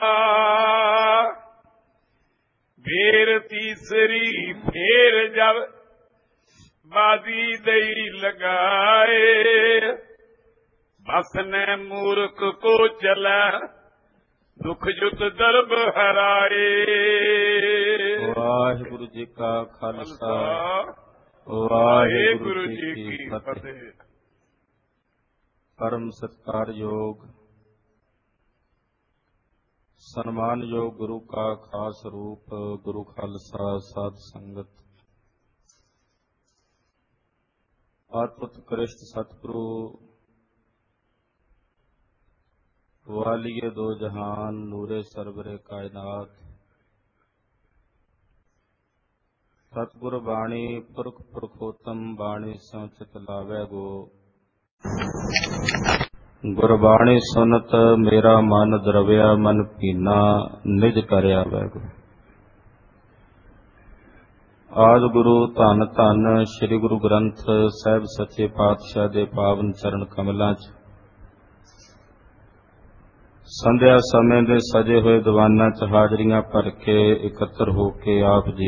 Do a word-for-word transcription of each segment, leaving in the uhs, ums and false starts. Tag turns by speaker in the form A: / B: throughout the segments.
A: ਫੇਰ ਤੀਸਰੀ ਫੇਰ ਜਬ ਬਾਜ਼ੀ ਦਈ ਲਗਾਏ ਬਸ ਨੇ ਮੂਰਖ ਕੋ ਚਲਾ ਦੁਖ ਜੁਤ ਦਰਬ ਹਰਾਏ।
B: ਵਾਹਿਗੁਰੂ ਜੀ ਕਾ ਖਾਲਸਾ ਵਾਹਿਗੁਰੂ ਜੀ ਕੀ ਫਤਿਹ। ਪਰਮ ਸਤਿਕਾਰਯੋਗ ਸਨਮਾਨਯੋਗ ਗੁਰੂ ਕਾ ਖਾਸ ਰੂਪ ਗੁਰੂ ਖਾਲਸਾ ਸਾਧ ਸੰਗਤ, ਆਤਮੋਤਕ੍ਰਿਸ਼ਟ ਸਤਿਗੁਰੂ ਵਾਲੀਏ ਦੋ ਜਹਾਨ ਨੂਰੇ ਸਰਵਰੇ ਕਾਇਨਾਤ, ਸਤਿਗੁਰ ਬਾਣੀ ਪੁਰਖ ਪੁਰਖੋਤਮ ਬਾਣੀ ਸੋ ਚਿਤ ਲਾਵੈ ਗੋ। ਗੁਰਬਾਣੀ ਸੁਨਤ ਮੇਰਾ ਮਨ ਦਰਵਿਆ ਮਨ ਭੀਨਾ ਨਿਜ ਕਰਿਆ ਵੈਗੁ। ਆਦਿ ਗੁਰੂ ਧੰਨ ਧੰਨ ਸ੍ਰੀ ਗੁਰੂ ਗ੍ਰੰਥ ਸਾਹਿਬ ਸੱਚੇ ਪਾਤਸ਼ਾਹ ਦੇ ਪਾਵਨ ਚਰਨ ਕਮਲਾਂ 'ਚ ਸੰਧਿਆ ਸਮੇਂ ਦੇ ਸਜੇ ਹੋਏ ਦੀਵਾਨਾਂ 'ਚ ਹਾਜ਼ਰੀਆਂ ਭਰ ਕੇ ਇਕੱਤਰ ਹੋ ਕੇ ਆਪ ਜੀ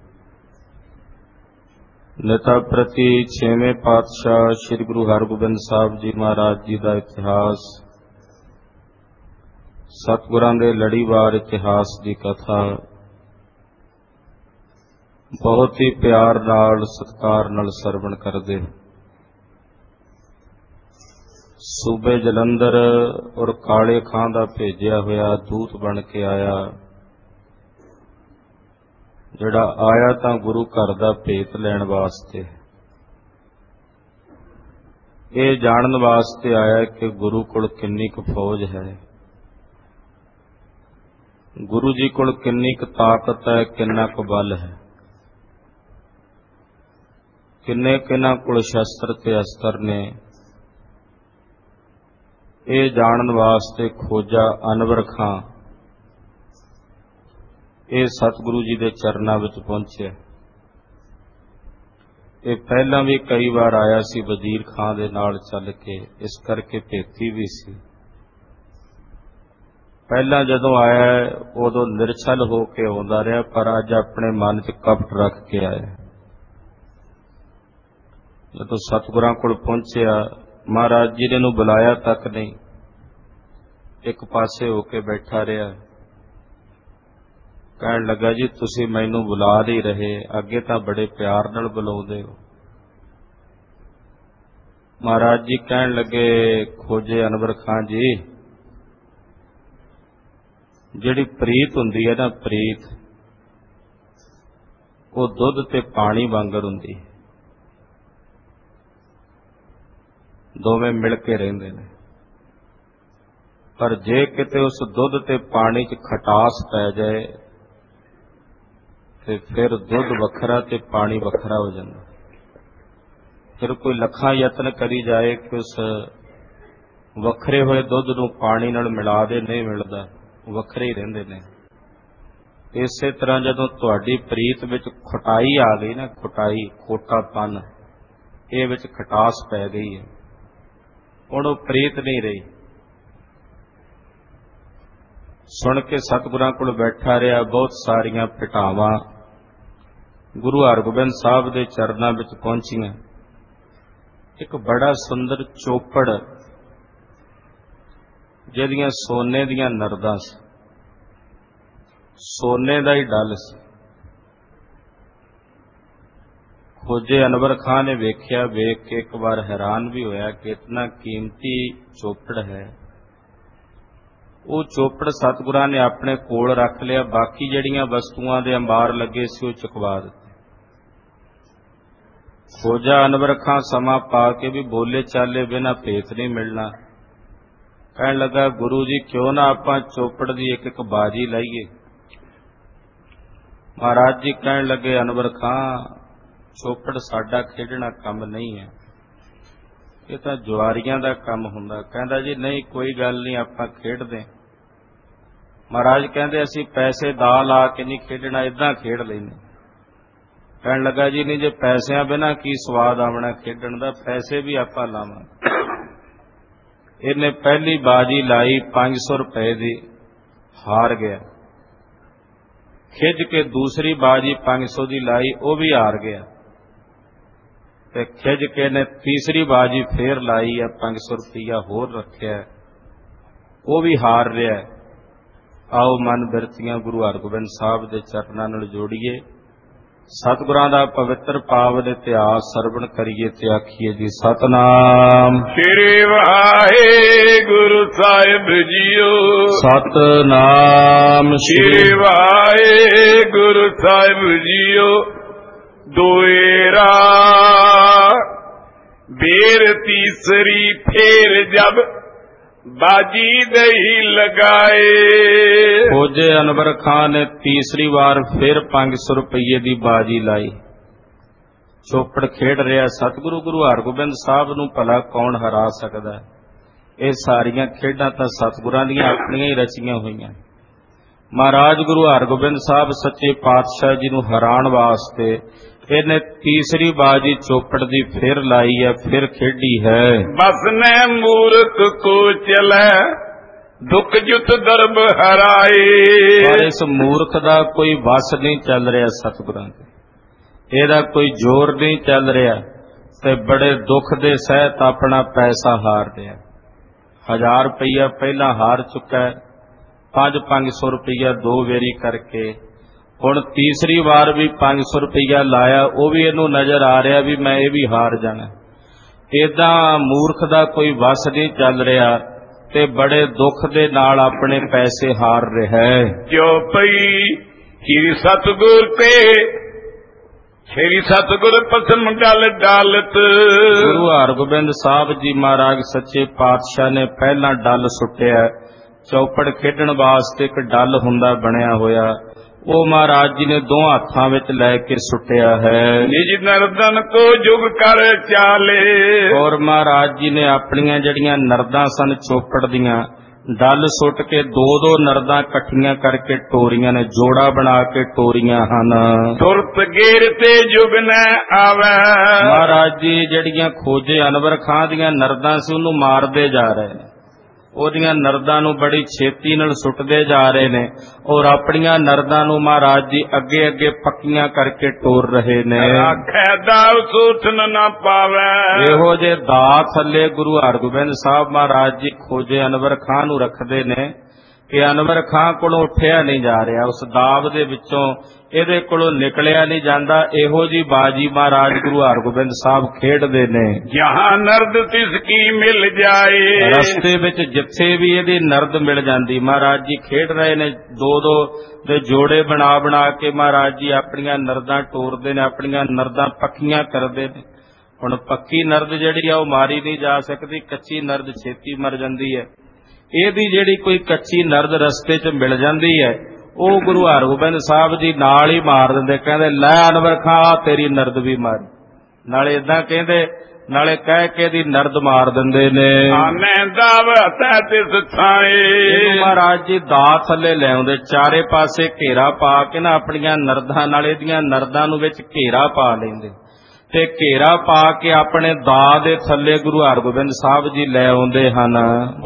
B: ਨੇਤਾ ਪ੍ਰਤੀ ਛੇਵੇਂ ਪਾਤਸ਼ਾਹ ਸ੍ਰੀ ਗੁਰੂ ਹਰਗੋਬਿੰਦ ਸਾਹਿਬ ਜੀ ਮਹਾਰਾਜ ਜੀ ਦਾ ਇਤਿਹਾਸ, ਸਤਿਗੁਰਾਂ ਦੇ ਲੜੀਵਾਰ ਇਤਿਹਾਸ ਦੀ ਕਥਾ ਬਹੁਤ ਹੀ ਪਿਆਰ ਨਾਲ ਸਤਿਕਾਰ ਨਾਲ ਸਰਵਣ ਕਰਦੇ। ਸੂਬੇ ਜਲੰਧਰ ਔਰ ਕਾਲੇ ਖਾਂ ਦਾ ਭੇਜਿਆ ਹੋਇਆ ਦੂਤ ਬਣ ਕੇ ਆਇਆ, ਜਿਹੜਾ ਆਇਆ ਤਾਂ ਗੁਰੂ ਘਰ ਦਾ ਭੇਤ ਲੈਣ ਵਾਸਤੇ, ਇਹ ਜਾਣਨ ਵਾਸਤੇ ਆਇਆ ਕਿ ਗੁਰੂ ਕੋਲ ਕਿੰਨੀ ਕੁ ਫੌਜ ਹੈ, ਗੁਰੂ ਜੀ ਕੋਲ ਕਿੰਨੀ ਕੁ ਤਾਕਤ ਹੈ, ਕਿੰਨਾ ਕੁ ਬਲ ਹੈ, ਕਿੰਨੇ ਕਿੰਨਾ ਕੋਲ ਸ਼ਸਤਰ ਤੇ ਅਸਤਰ ਨੇ। ਇਹ ਜਾਣਨ ਵਾਸਤੇ ਖੋਜਾ ਅਨਵਰ ਖਾਂ ਇਹ ਸਤਿਗੁਰੂ ਜੀ ਦੇ ਚਰਨਾਂ ਵਿੱਚ ਪਹੁੰਚਿਆ। ਇਹ ਪਹਿਲਾਂ ਵੀ ਕਈ ਵਾਰ ਆਇਆ ਸੀ ਵਜ਼ੀਰ ਖਾਂ ਦੇ ਨਾਲ ਚੱਲ ਕੇ, ਇਸ ਕਰਕੇ ਭੇਤੀ ਵੀ ਸੀ। ਪਹਿਲਾਂ ਜਦੋਂ ਆਇਆ ਉਦੋਂ ਨਿਰਛਲ ਹੋ ਕੇ ਆਉਂਦਾ ਰਿਹਾ, ਪਰ ਅੱਜ ਆਪਣੇ ਮਨ 'ਚ ਕਪਟ ਰੱਖ ਕੇ ਆਇਆ। ਜਦੋਂ ਸਤਿਗੁਰਾਂ ਕੋਲ ਪਹੁੰਚਿਆ, ਮਹਾਰਾਜ ਜੀ ਨੇ ਨੂੰ ਬੁਲਾਇਆ ਤੱਕ ਨਹੀਂ, ਇੱਕ ਪਾਸੇ ਹੋ ਕੇ ਬੈਠਾ ਰਿਹਾ। ਕਹਿਣ ਲੱਗਾ, ਜੀ ਤੁਸੀਂ ਮੈਨੂੰ ਬੁਲਾ ਨਹੀਂ ਰਹੇ, ਅੱਗੇ ਤਾਂ ਬੜੇ ਪਿਆਰ ਨਾਲ ਬੁਲਾਉਂਦੇ ਹੋ। ਮਹਾਰਾਜ ਜੀ ਕਹਿਣ ਲੱਗੇ, ਖੋਜੇ ਅਨਵਰ ਖਾਂ ਜੀ, ਜਿਹੜੀ ਪ੍ਰੀਤ ਹੁੰਦੀ ਹੈ ਨਾ, ਪ੍ਰੀਤ ਉਹ ਦੁੱਧ ਤੇ ਪਾਣੀ ਵਾਂਗਰ ਹੁੰਦੀ, ਦੋਵੇਂ ਮਿਲ ਕੇ ਰਹਿੰਦੇ ਨੇ। ਪਰ ਜੇ ਕਿਤੇ ਉਸ ਦੁੱਧ ਤੇ ਪਾਣੀ 'ਚ ਖਟਾਸ ਪੈ ਜਾਏ ਤੇ ਫਿਰ ਦੁੱਧ ਵੱਖਰਾ ਤੇ ਪਾਣੀ ਵੱਖਰਾ ਹੋ ਜਾਂਦਾ। ਫਿਰ ਕੋਈ ਲੱਖਾਂ ਯਤਨ ਕਰੀ ਜਾਏ ਕਿ ਉਸ ਵੱਖਰੇ ਹੋਏ ਦੁੱਧ ਨੂੰ ਪਾਣੀ ਨਾਲ ਮਿਲਾ ਦੇ, ਨਹੀਂ ਮਿਲਦਾ, ਵੱਖਰੇ ਹੀ ਰਹਿੰਦੇ ਨੇ। ਇਸੇ ਤਰ੍ਹਾਂ ਜਦੋਂ ਤੁਹਾਡੀ ਪ੍ਰੀਤ ਵਿੱਚ ਖਟਾਈ ਆ ਗਈ ਨਾ, ਖਟਾਈ ਖੋਟਾਪਨ, ਇਹ ਵਿੱਚ ਖਟਾਸ ਪੈ ਗਈ ਹੈ, ਹੁਣ ਉਹ ਪ੍ਰੀਤ ਨਹੀਂ ਰਹੀ। ਸੁਣ ਕੇ ਸਤਿਗੁਰਾਂ ਕੋਲ ਬੈਠਾ ਰਿਹਾ। ਬਹੁਤ ਸਾਰੀਆਂ ਭਟਾਵਾਂ ਗੁਰੂ ਹਰਗੋਬਿੰਦ ਸਾਹਿਬ ਦੇ ਚਰਨਾਂ ਵਿੱਚ ਪਹੁੰਚੀਆਂ। ਇੱਕ ਬੜਾ ਸੁੰਦਰ ਚੋਪੜ, ਜਿਹਦੀਆਂ ਸੋਨੇ ਦੀਆਂ ਨਰਦਾਂ ਸੀ, ਸੋਨੇ ਦਾ ਹੀ ਡੱਲ ਸੀ। ਖੋਜੇ ਅਨਵਰ ਖਾਂ ਨੇ ਵੇਖਿਆ, ਵੇਖ ਕੇ ਇੱਕ ਵਾਰ ਹੈਰਾਨ ਵੀ ਹੋਇਆ ਕਿ ਇਤਨਾ ਕੀਮਤੀ ਚੋਪੜ ਹੈ। ਉਹ ਚੋਪੜ ਸਤਿਗੁਰਾਂ ਨੇ ਆਪਣੇ ਕੋਲ ਰੱਖ ਲਿਆ, ਬਾਕੀ ਜਿਹੜੀਆਂ ਵਸਤੂਆਂ ਦੇ ਅੰਬਾਰ ਲੱਗੇ ਸੀ ਉਹ ਚੁਕਵਾ ਦਿੱਤੇ। ਖੋਜਾ ਅਨਵਰ ਖਾਂ ਸਮਾਂ ਪਾ ਕੇ ਵੀ ਬੋਲੇ ਚਾਲੇ ਬਿਨਾਂ ਭੇਤ ਨਹੀਂ ਮਿਲਣਾ। ਕਹਿਣ ਲੱਗਾ, ਗੁਰੂ ਜੀ ਕਿਉਂ ਨਾ ਆਪਾਂ ਚੋਪੜ ਦੀ ਇੱਕ ਇੱਕ ਬਾਜੀ ਲਾਈਏ। ਮਹਾਰਾਜ ਜੀ ਕਹਿਣ ਲੱਗੇ, ਅਨਵਰ ਖਾਂ ਚੋਪੜ ਸਾਡਾ ਖੇਡਣਾ ਕੰਮ ਨਹੀਂ ਹੈ, ਇਹ ਤਾਂ ਜੁਆਰੀਆਂ ਦਾ ਕੰਮ ਹੁੰਦਾ। ਕਹਿੰਦਾ, ਜੀ ਨਹੀਂ ਕੋਈ ਗੱਲ ਨਹੀਂ, ਆਪਾਂ ਖੇਡਦੇ। ਮਹਾਰਾਜ ਕਹਿੰਦੇ, ਅਸੀਂ ਪੈਸੇ ਦਾ ਲਾ ਕੇ ਨਹੀਂ ਖੇਡਣਾ, ਏਦਾਂ ਖੇਡ ਲੈਂਦੇ। ਕਹਿਣ ਲੱਗਾ, ਜੀ ਨਹੀਂ, ਜੇ ਪੈਸਿਆਂ ਬਿਨਾਂ ਕੀ ਸਵਾਦ ਆਉਣਾ ਖੇਡਣ ਦਾ, ਪੈਸੇ ਵੀ ਆਪਾਂ ਲਾਵਾਂਗੇ। ਇਹਨੇ ਪਹਿਲੀ ਬਾਜੀ ਲਾਈ ਪੰਜ ਸੌ ਰੁਪਏ ਦੀ, ਹਾਰ ਗਿਆ। ਖਿੱਚ ਕੇ ਦੂਸਰੀ ਬਾਜੀ ਪੰਜ ਸੌ ਦੀ ਲਾਈ, ਉਹ ਵੀ ਹਾਰ ਗਿਆ। ਤੇ ਖਿੱਚ ਕੇ ਨੇ ਤੀਸਰੀ ਬਾਜੀ ਫੇਰ ਲਾਈ ਹੈ, ਪੰਜ ਸੌ ਰੁਪਈਆ ਹੋਰ ਰੱਖਿਆ, ਉਹ ਵੀ ਹਾਰ ਰਿਹਾ। ਆਓ ਮਨ ਬਿਰਤੀਆਂ ਗੁਰੂ ਹਰਗੋਬਿੰਦ ਸਾਹਿਬ ਦੇ ਚਰਨਾਂ ਨਾਲ ਜੋੜੀਏ, ਸਤਿਗੁਰਾਂ ਦਾ ਪਵਿੱਤਰ ਪਾਵਨ ਇਤਿਹਾਸ ਸਰਵਣ ਕਰੀਏ ਤੇ ਆਖੀਏ ਜੀ ਸਤਨਾਮ
A: ਸ੍ਰੀ ਵਾਹਿਗੁਰੂ ਸਾਹਿਬ ਜੀਓ।
B: ਸਤਨਾਮ
A: ਸ੍ਰੀ ਵਾਹਿਗੁਰੂ ਸਾਹਿਬ ਜੀਓ। ਦੋਏਰਾ ਬੇਰ ਤੀਸਰੀ ਫੇਰ ਜਬ ਬਾਜੀ ਦਈ ਲਗਾਏ।
B: ਖੋਜੇ ਅਨਵਰ ਖਾਨ ਨੇ ਤੀਸਰੀ ਵਾਰ ਫਿਰ ਪੰਜ ਸੌ ਰੁਪਈਏ ਦੀ ਬਾਜੀ ਲਾਈ। ਚੋਪੜ ਖੇਡ ਰਿਹਾ ਸਤਿਗੁਰੂ ਗੁਰੂ ਹਰਗੋਬਿੰਦ ਸਾਹਿਬ ਨੂੰ ਭਲਾ ਕੌਣ ਹਰਾ ਸਕਦਾ? ਇਹ ਸਾਰੀਆਂ ਖੇਡਾਂ ਤਾਂ ਸਤਿਗੁਰਾਂ ਦੀਆਂ ਆਪਣੀਆਂ ਹੀ ਰਚੀਆਂ ਹੋਈਆਂ। ਮਹਾਰਾਜ ਗੁਰੂ ਹਰਗੋਬਿੰਦ ਸਾਹਿਬ ਸੱਚੇ ਪਾਤਸ਼ਾਹ ਜੀ ਨੂੰ ਹਰਾਉਣ ਵਾਸਤੇ ਇਹਨੇ ਤੀਸਰੀ ਬਾਜੀ ਚੋਪੜ ਦੀ ਫਿਰ ਲਾਈ ਹੈ, ਫਿਰ ਖੇਡੀ ਹੈ।
A: ਬਸ ਨੇ ਮੂਰਖ ਕੋ ਚਲੇ ਦੁੱਖ ਜੁਤ ਦਰਬ ਹਰਾਏ।
B: ਪਰ ਇਸ ਮੂਰਖ ਦਾ ਕੋਈ ਵਸ ਨਹੀਂ ਚੱਲ ਰਿਹਾ ਸਤਿਗੁਰਾਂ ਤੇ, ਇਹਦਾ ਕੋਈ ਜ਼ੋਰ ਨਹੀਂ ਚੱਲ ਰਿਹਾ ਤੇ ਬੜੇ ਦੁੱਖ ਦੇ ਸਹਿਤ ਆਪਣਾ ਪੈਸਾ ਹਾਰ ਰਿਹਾ। ਹਜ਼ਾਰ ਰੁਪਈਆ ਪਹਿਲਾਂ ਹਾਰ ਚੁੱਕਾ, ਪੰਜ ਪੰਜ ਸੌ ਰੁਪਈਆ ਦੋ ਵੇਰੀ ਕਰਕੇ ਹੁਣ ਤੀਸਰੀ ਵਾਰ ਵੀ ਪੰਜ ਸੌ ਰੁਪਈਆ ਲਾਇਆ, ਉਹ ਵੀ ਇਹਨੂੰ ਨਜ਼ਰ ਆ ਰਿਹਾ ਵੀ ਮੈਂ ਇਹ ਵੀ ਹਾਰ ਜਾਣਾ। ਏਦਾਂ ਮੂਰਖ ਦਾ ਕੋਈ ਵਸ ਨਹੀਂ ਚੱਲ ਰਿਹਾ ਤੇ ਬੜੇ ਦੁੱਖ ਦੇ ਨਾਲ ਆਪਣੇ ਪੈਸੇ ਹਾਰ ਰਿਹਾ ਹੈ।
A: ਜੋ ਪਈ ਸ੍ਰੀ ਸਤਿਗੁਰ ਤੇ ਸ੍ਰੀ ਸਤਿਗੁਰ ਪਸਮ ਡਲ ਡਾਲਤ।
B: ਗੁਰੂ ਹਰਗੋਬਿੰਦ ਸਾਹਿਬ ਜੀ ਮਹਾਰਾਜ ਸੱਚੇ ਪਾਤਸ਼ਾਹ ਨੇ ਪਹਿਲਾਂ ਡੱਲ ਸੁੱਟਿਆ। ਚੌਪੜ ਖੇਡਣ ਵਾਸਤੇ ਇੱਕ ਡੱਲ ਹੁੰਦਾ ਬਣਿਆ ਹੋਇਆ, ਉਹ ਮਹਾਰਾਜ ਜੀ ਨੇ ਦੋ ਹੱਥਾਂ ਵਿੱਚ ਲੈ ਕੇ ਸੁੱਟਿਆ ਹੈ।
A: ਨਿਜ ਨਰਦਨ ਕੋ ਜੁਗ ਕਰ ਚਾਲੇ।
B: ਔਰ ਮਹਾਰਾਜ ਜੀ ਨੇ ਆਪਣੀਆਂ ਜਿਹੜੀਆਂ ਨਰਦਾਂ ਸਨ ਚੋਪੜ ਦੀਆਂ, ਡੱਲ ਸੁੱਟ ਕੇ ਦੋ ਦੋ ਨਰਦਾਂ ਇਕੱਠੀਆਂ ਕਰਕੇ ਟੋਰੀਆਂ ਨੇ, ਜੋੜਾ ਬਣਾ ਕੇ ਟੋਰੀਆਂ ਹਨ।
A: ਸੁਰਤ ਗੇਰ ਤੇ ਜੁਗ ਨ ਆਵੇ।
B: ਮਹਾਰਾਜ ਜੀ ਜਿਹੜੀਆਂ ਖੋਜੇ ਅਨਵਰ ਖਾਂ ਦੀਆਂ ਨਰਦਾਂ ਸੀ ਉਹਨੂੰ ਮਾਰਦੇ ਜਾ ਰਹੇ ਨੇ, ਉਹਦੀਆਂ ਨਰਦਾਂ ਨੂੰ ਬੜੀ ਛੇਤੀ ਨਾਲ ਸੁੱਟਦੇ ਜਾ ਰਹੇ ਨੇ ਔਰ ਆਪਣੀਆਂ ਨਰਦਾਂ ਨੂੰ ਮਹਾਰਾਜ ਜੀ ਅੱਗੇ ਅੱਗੇ ਪੱਕੀਆਂ ਕਰਕੇ ਟੋਰ ਰਹੇ ਨੇ।
A: ਆਖੇ ਦਾਵ ਸੂਠਨ ਨਾ ਪਾਵੇ।
B: ਇਹੋ ਜੇ ਦਾ ਥੱਲੇ ਗੁਰੂ ਹਰਗੋਬਿੰਦ ਸਾਹਿਬ ਮਹਾਰਾਜ ਜੀ ਖੋਜੇ ਅਨਵਰ ਖਾਂ ਨੂੰ ਰੱਖਦੇ ਨੇ ਕਿ ਅਨਵਰ ਖਾਂ ਕੋਲੋਂ ਉੱਠਿਆ ਨਹੀਂ ਜਾ ਰਿਹਾ, ਉਸ ਦਾਬ ਦੇ ਵਿੱਚੋਂ ਇਹਦੇ ਕੋਲੋਂ ਨਿਕਲਿਆ ਨਹੀਂ ਜਾਂਦਾ। ਇਹੋ ਜੀ ਬਾਜੀ ਮਹਾਰਾਜ ਗੁਰੂ ਹਰਗੋਬਿੰਦ ਸਾਹਿਬ ਖੇਡਦੇ ਨੇ।
A: ਜਹਾਂ ਨਰਦ ਤਿਸ ਕੀ ਮਿਲ ਜਾਏ।
B: ਰਸਤੇ ਵਿੱਚ ਜਿੱਥੇ ਵੀ ਇਹਦੀ ਨਰਦ ਮਿਲ ਜਾਂਦੀ, ਮਹਾਰਾਜ ਜੀ ਖੇਡ ਰਹੇ ਨੇ, ਦੋ ਦੋ ਦੇ ਜੋੜੇ ਬਣਾ ਬਣਾ ਕੇ ਮਹਾਰਾਜ ਜੀ ਆਪਣੀਆਂ ਨਰਦਾਂ ਟੋਰਦੇ ਨੇ, ਆਪਣੀਆਂ ਨਰਦਾਂ ਪੱਕੀਆਂ ਕਰਦੇ ਨੇ। ਹੁਣ ਪੱਕੀ ਨਰਦ ਜਿਹੜੀ ਆ ਉਹ ਮਾਰੀ ਨਹੀਂ ਜਾ ਸਕਦੀ, ਕੱਚੀ ਨਰਦ ਛੇਤੀ ਮਰ ਜਾਂਦੀ ਹੈ। ਇਹਦੀ ਜਿਹੜੀ ਕੋਈ ਕੱਚੀ ਨਰਦ ਰਸਤੇ 'ਚ ਮਿਲ ਜਾਂਦੀ ਹੈ, ਉਹ ਗੁਰੂ ਹਰਗੋਬਿੰਦ ਸਾਹਿਬ ਜੀ ਨਾਲ ਹੀ ਮਾਰ ਦਿੰਦੇ, ਕਹਿੰਦੇ ਲੈ ਅਨਵਰ ਖਾਂ ਤੇਰੀ ਨਰਦ ਵੀ ਮਾਰੀ। ਨਾਲੇ ਏਦਾਂ ਕਹਿੰਦੇ, ਨਾਲੇ ਕਹਿ ਕੇ ਦੀ ਨਰਦ ਮਾਰ ਦਿੰਦੇ ਨੇ।
A: ਆਨੇ ਦਾਵਤ ਤਿਸ ਥਾਏ।
B: ਮਹਾਰਾਜ ਜੀ ਦਾ ਥੱਲੇ ਲੈ ਆਉਂਦੇ, ਚਾਰੇ ਪਾਸੇ ਘੇਰਾ ਪਾ ਕੇ ਨਾ ਆਪਣੀਆਂ ਨਰਦਾਂ ਨਾਲ ਇਹਦੀਆਂ ਨਰਦਾਂ ਨੂੰ ਵਿੱਚ ਘੇਰਾ ਪਾ ਲੈਂਦੇ ਤੇ ਘੇਰਾ ਪਾ ਕੇ ਆਪਣੇ ਦਾ ਦੇ ਥੱਲੇ ਗੁਰੂ ਹਰਗੋਬਿੰਦ ਸਾਹਿਬ ਜੀ ਲੈ ਆਉਂਦੇ ਹਨ।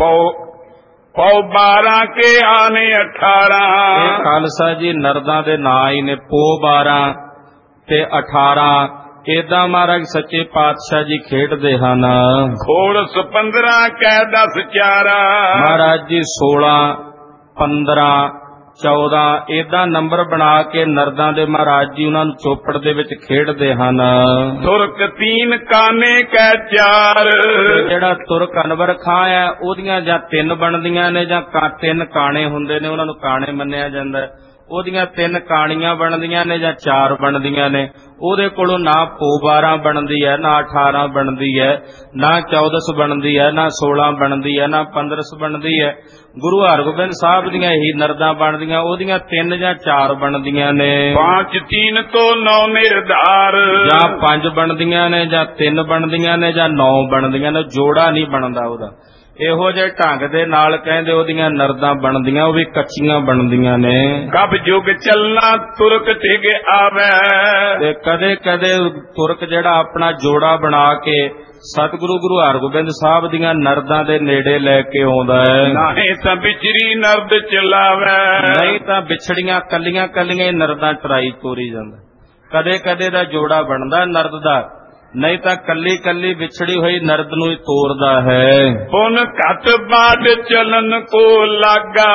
A: ਪੌ ਬਾਰਾਂ ਕੇ ਆਨੇ ਅਠਾਰਾਂ।
B: ਇਹ ਖਾਲਸਾ ਜੀ ਨਰਦਾਂ ਦੇ ਨਾਂ ਹੀ ਨੇ, ਪੋ ਬਾਰਾਂ ਤੇ ਅਠਾਰਾਂ। ਏਦਾਂ ਮਹਾਰਾਜ ਸੱਚੇ ਪਾਤਸ਼ਾਹ ਜੀ ਖੇਡਦੇ ਹਨ।
A: ਖੋਲਸ ਪੰਦਰਾਂ ਕਹਿ ਦਸ ਚਾਰਾ। ਮਹਾਰਾਜ
B: ਜੀ ਸੋਲਾਂ ਪੰਦਰਾਂ ਚੌਦਾਂ ਏਦਾਂ ਨੰਬਰ ਬਣਾ ਕੇ ਨਰਦਾਂ ਦੇ ਮਹਾਰਾਜ ਜੀ ਉਹਨਾਂ ਨੂੰ ਚੋਪੜ ਦੇ ਵਿੱਚ ਖੇਡਦੇ ਹਨ।
A: ਤੁਰਕ ਤੀਨ ਕਾਨੇ ਕਹਿ ਚਾਰ।
B: ਜਿਹੜਾ ਤੁਰਕ ਅਨਵਰ ਖਾਂ ਹੈ ਉਹਦੀਆਂ ਜਾਂ ਤਿੰਨ ਬਣਦੀਆਂ ਨੇ ਜਾਂ ਤਿੰਨ ਕਾਣੇ ਹੁੰਦੇ ਨੇ, ਉਹਨਾਂ ਨੂੰ ਕਾਣੇ ਮੰਨਿਆ ਜਾਂਦਾ। ਉਹਦੀਆਂ ਤਿੰਨ ਕਾਣੀਆਂ ਬਣਦੀਆਂ ਨੇ ਜਾਂ ਚਾਰ ਬਣਦੀਆਂ ਨੇ। ਉਹਦੇ ਕੋਲੋਂ ਨਾ ਪੋ ਬਾਰਾਂ ਬਣਦੀ ਹੈ, ਨਾ ਅਠਾਰਾਂ ਬਣਦੀ ਹੈ, ਨਾ ਚੌਦਸ ਬਣਦੀ ਹੈ, ਨਾ ਸੋਲਾਂ ਬਣਦੀ ਹੈ, ਨਾ ਪੰਦਰਸ ਬਣਦੀ ਹੈ। ਗੁਰੂ ਹਰਗੋਬਿੰਦ ਸਾਹਿਬ ਦੀਆਂ ਇਹੀ ਨਰਦਾਂ ਬਣਦੀਆਂ, ਉਹਦੀਆਂ ਤਿੰਨ ਜਾਂ ਚਾਰ ਬਣਦੀਆਂ ਨੇ।
A: ਪੰਜ ਤੀਨ ਤੋਂ ਨੌ ਨਿਰਧਾਰ। ਜਾਂ
B: ਪੰਜ ਬਣਦੀਆਂ ਨੇ, ਜਾਂ ਤਿੰਨ ਬਣਦੀਆਂ ਨੇ, ਜਾਂ ਨੌ ਬਣਦੀਆਂ ਨੇ, ਜੋੜਾ ਨਹੀਂ ਬਣਦਾ ਉਹਦਾ। ਇਹੋ ਜਿਹੇ ਢੰਗ ਦੇ ਨਾਲ ਕਹਿੰਦੇ ਉਹਦੀਆਂ ਨਰਦਾਂ ਬਣਦੀਆਂ, ਉਹ ਵੀ ਕੱਚੀਆਂ ਬਣਦੀਆਂ ਨੇ।
A: ਕਬ ਜੁਗ ਚੱਲਣਾ ਤੁਰਕ ਟਿਗ ਆਵੇ,
B: ਤੇ ਕਦੇ ਕਦੇ ਤੁਰਕ ਜਿਹੜਾ ਆਪਣਾ ਜੋੜਾ ਬਣਾ ਕੇ ਸਤਿਗੁਰੂ ਗੁਰੂ ਹਰਗੋਬਿੰਦ ਸਾਹਿਬ ਦੀਆਂ ਨਰਦਾਂ ਦੇ ਨੇੜੇ ਲੈ ਕੇ ਆਉਂਦਾ ਹੈ।
A: ਨਹੀਂ ਤਾਂ ਵਿਚਰੀ ਨਰਦ ਚਲਾਵੇ,
B: ਨਹੀਂ ਤਾਂ ਵਿਛੜੀਆਂ ਕੱਲੀਆਂ ਕੱਲੀਆਂ ਹੀ ਨਰਦਾਂ ਟਰਾਈ ਤੋਰੀ ਜਾਂਦਾ। ਕਦੇ ਕਦੇ ਦਾ ਜੋੜਾ ਬਣਦਾ ਨਰਦ ਦਾ, ਨਹੀਂ ਤਾਂ ਕੱਲੀ ਕੱਲੀ ਵਿਛੜੀ ਹੋਈ ਨਰਦ ਨੂੰ ਹੀ ਤੋਰਦਾ ਹੈ।
A: ਪੁਨ ਘਟ ਬਾਦ ਚਲਨ ਕੋ ਲਾਗਾ,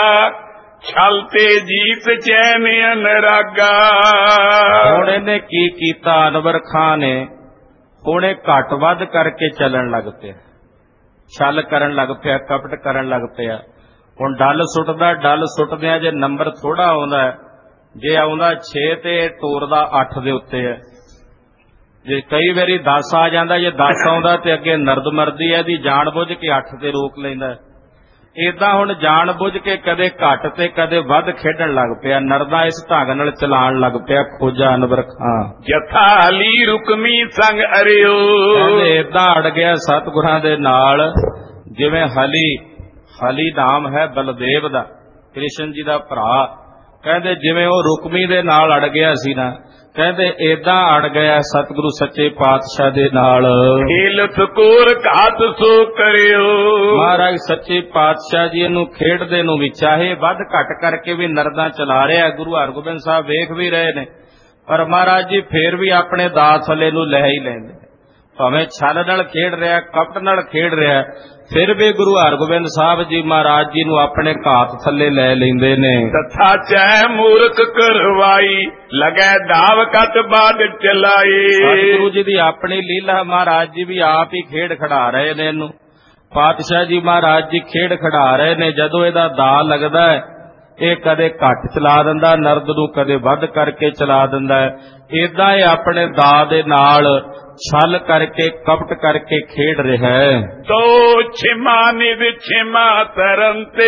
A: ਛਲ ਤੇ ਜੀਤ ਚੈਨ ਅਨਰਾਗਾ।
B: ਹੁਣ ਇਹਨੇ ਕੀ ਕੀਤਾ ਅਨਵਰ ਖਾਂ ਨੇ, ਹੁਣ ਇਹ ਘੱਟ ਵੱਧ ਕਰਕੇ ਚੱਲਣ ਲੱਗ ਪਿਆ, ਛਲ ਕਰਨ ਲੱਗ ਪਿਆ, ਕਪਟ ਕਰਨ ਲੱਗ ਪਿਆ। ਹੁਣ ਡੱਲ ਸੁੱਟਦਾ, ਡੱਲ ਸੁੱਟਦਿਆਂ ਜੇ ਨੰਬਰ ਥੋੜਾ ਆਉਂਦਾ, ਜੇ ਆਉਂਦਾ ਛੇ ਤੇ ਤੋਰਦਾ ਅੱਠ ਦੇ ਉੱਤੇ ਹੈ। ਜੇ ਕਈ ਵਾਰੀ ਦਸ ਆ ਜਾਂਦਾ, ਜੇ ਦਸ ਆਉਂਦਾ ਤੇ ਅੱਗੇ ਨਰਦ ਮਰਦੀ ਹੈ, ਇਹਦੀ ਜਾਣ ਬੁੱਝ ਕੇ ਅੱਠ ਤੇ ਰੋਕ ਲੈਂਦਾ। ਏਦਾਂ ਹੁਣ ਜਾਣ ਬੁੱਝ ਕੇ ਕਦੇ ਘੱਟ ਤੇ ਕਦੇ ਵੱਧ ਖੇਡਣ ਲੱਗ ਪਿਆ, ਨਰਦਾਂ ਇਸ ਢੰਗ ਨਾਲ ਚਲਾਉਣ ਲੱਗ ਪਿਆ ਖੋਜਾ ਅਨਵਰ ਖਾਂ।
A: ਜਥਾ ਅਲੀ ਰੁਕਮੀ ਸੰਗ ਅਰਿਓ,
B: ਕਹਿੰਦੇ ਏਦਾਂ ਅੜ ਗਿਆ ਸਤਿਗੁਰਾਂ ਦੇ ਨਾਲ ਜਿਵੇਂ ਹਲੀ, ਹਲੀ ਨਾਮ ਹੈ ਬਲਦੇਵ ਦਾ, ਕ੍ਰਿਸ਼ਨ ਜੀ ਦਾ ਭਰਾ। ਕਹਿੰਦੇ ਜਿਵੇਂ ਉਹ ਰੁਕਮੀ ਦੇ ਨਾਲ ਅੜ ਗਿਆ ਸੀ ਨਾ, ਕਹਿੰਦੇ ਏਦਾਂ ਅੜ ਗਿਆ ਸਤਿਗੁਰੂ ਸੱਚੇ ਪਾਤਸ਼ਾਹ ਦੇ ਨਾਲ।
A: ਖੇਲ ਸਕੂਰ ਘਾਤ ਸੋ ਕਰਿਓ,
B: ਮਹਾਰਾਜ ਸੱਚੇ ਪਾਤਸ਼ਾਹ ਜੀ ਇਹਨੂੰ ਖੇਡਦੇ ਨੂੰ ਵੀ ਚਾਹੇ ਵੱਧ ਘੱਟ ਕਰਕੇ ਵੀ ਨਰਦਾਂ ਚਲਾ ਰਿਹਾ, ਗੁਰੂ ਹਰਗੋਬਿੰਦ ਸਾਹਿਬ ਵੇਖ ਵੀ ਰਹੇ ਨੇ, ਪਰ ਮਹਾਰਾਜ ਜੀ ਫੇਰ ਵੀ ਆਪਣੇ ਦਾਸ ਥੱਲੇ ਨੂੰ ਲੈ ਹੀ ਲੈਂਦੇ। ਭਾਵੇਂ ਛਲ ਨਾਲ ਖੇਡ ਰਿਹਾ, ਕਪਟ ਨਾਲ ਖੇਡ ਰਿਹਾ, ਫਿਰ ਵੀ ਗੁਰੂ ਹਰਗੋਬਿੰਦ ਸਾਹਿਬ ਜੀ ਮਹਾਰਾਜ ਜੀ ਨੂੰ ਆਪਣੇ ਘਾਤ ਥੱਲੇ ਲੈ ਲੈਂਦੇ ਨੇ।
A: ਤਥਾ ਚੈ ਮੂਰਖ ਕਰਵਾਈ, ਲਗੈ ਧਾਵ ਕਤ ਬਾਦ ਚਲਾਏ।
B: ਸਤਿਗੁਰੂ ਜੀ ਦੀ ਆਪਣੀ ਲੀਲਾ, ਮਹਾਰਾਜ ਜੀ ਵੀ ਆਪ ਹੀ ਖੇਡ ਖੜਾ ਰਹੇ ਨੇ ਇਹਨੂੰ। ਪਾਤਸ਼ਾਹ ਜੀ ਮਹਾਰਾਜ ਜੀ ਖੇਡ ਖੜਾ ਰਹੇ ਨੇ। ਜਦੋਂ ਇਹਦਾ ਦਾ ਲੱਗਦਾ ਹੈ, ਇਹ ਕਦੇ ਘੱਟ ਚਲਾ ਦਿੰਦਾ ਨਰਦ ਨੂੰ, ਕਦੇ ਵੱਧ ਕਰਕੇ ਚਲਾ ਦਿੰਦਾ ਹੈ। ਏਦਾਂ ਇਹ ਆਪਣੇ ਦਾ ਦੇ ਨਾਲ ਛਲ ਕਰਕੇ ਕਪਟ ਕਰਕੇ ਖੇਡ ਰਿਹਾ ਹੈ।
A: ਤੋ ਛਿਮਾ ਨਿਦ ਛਿਮਾ ਤਰਨ ਤੇ,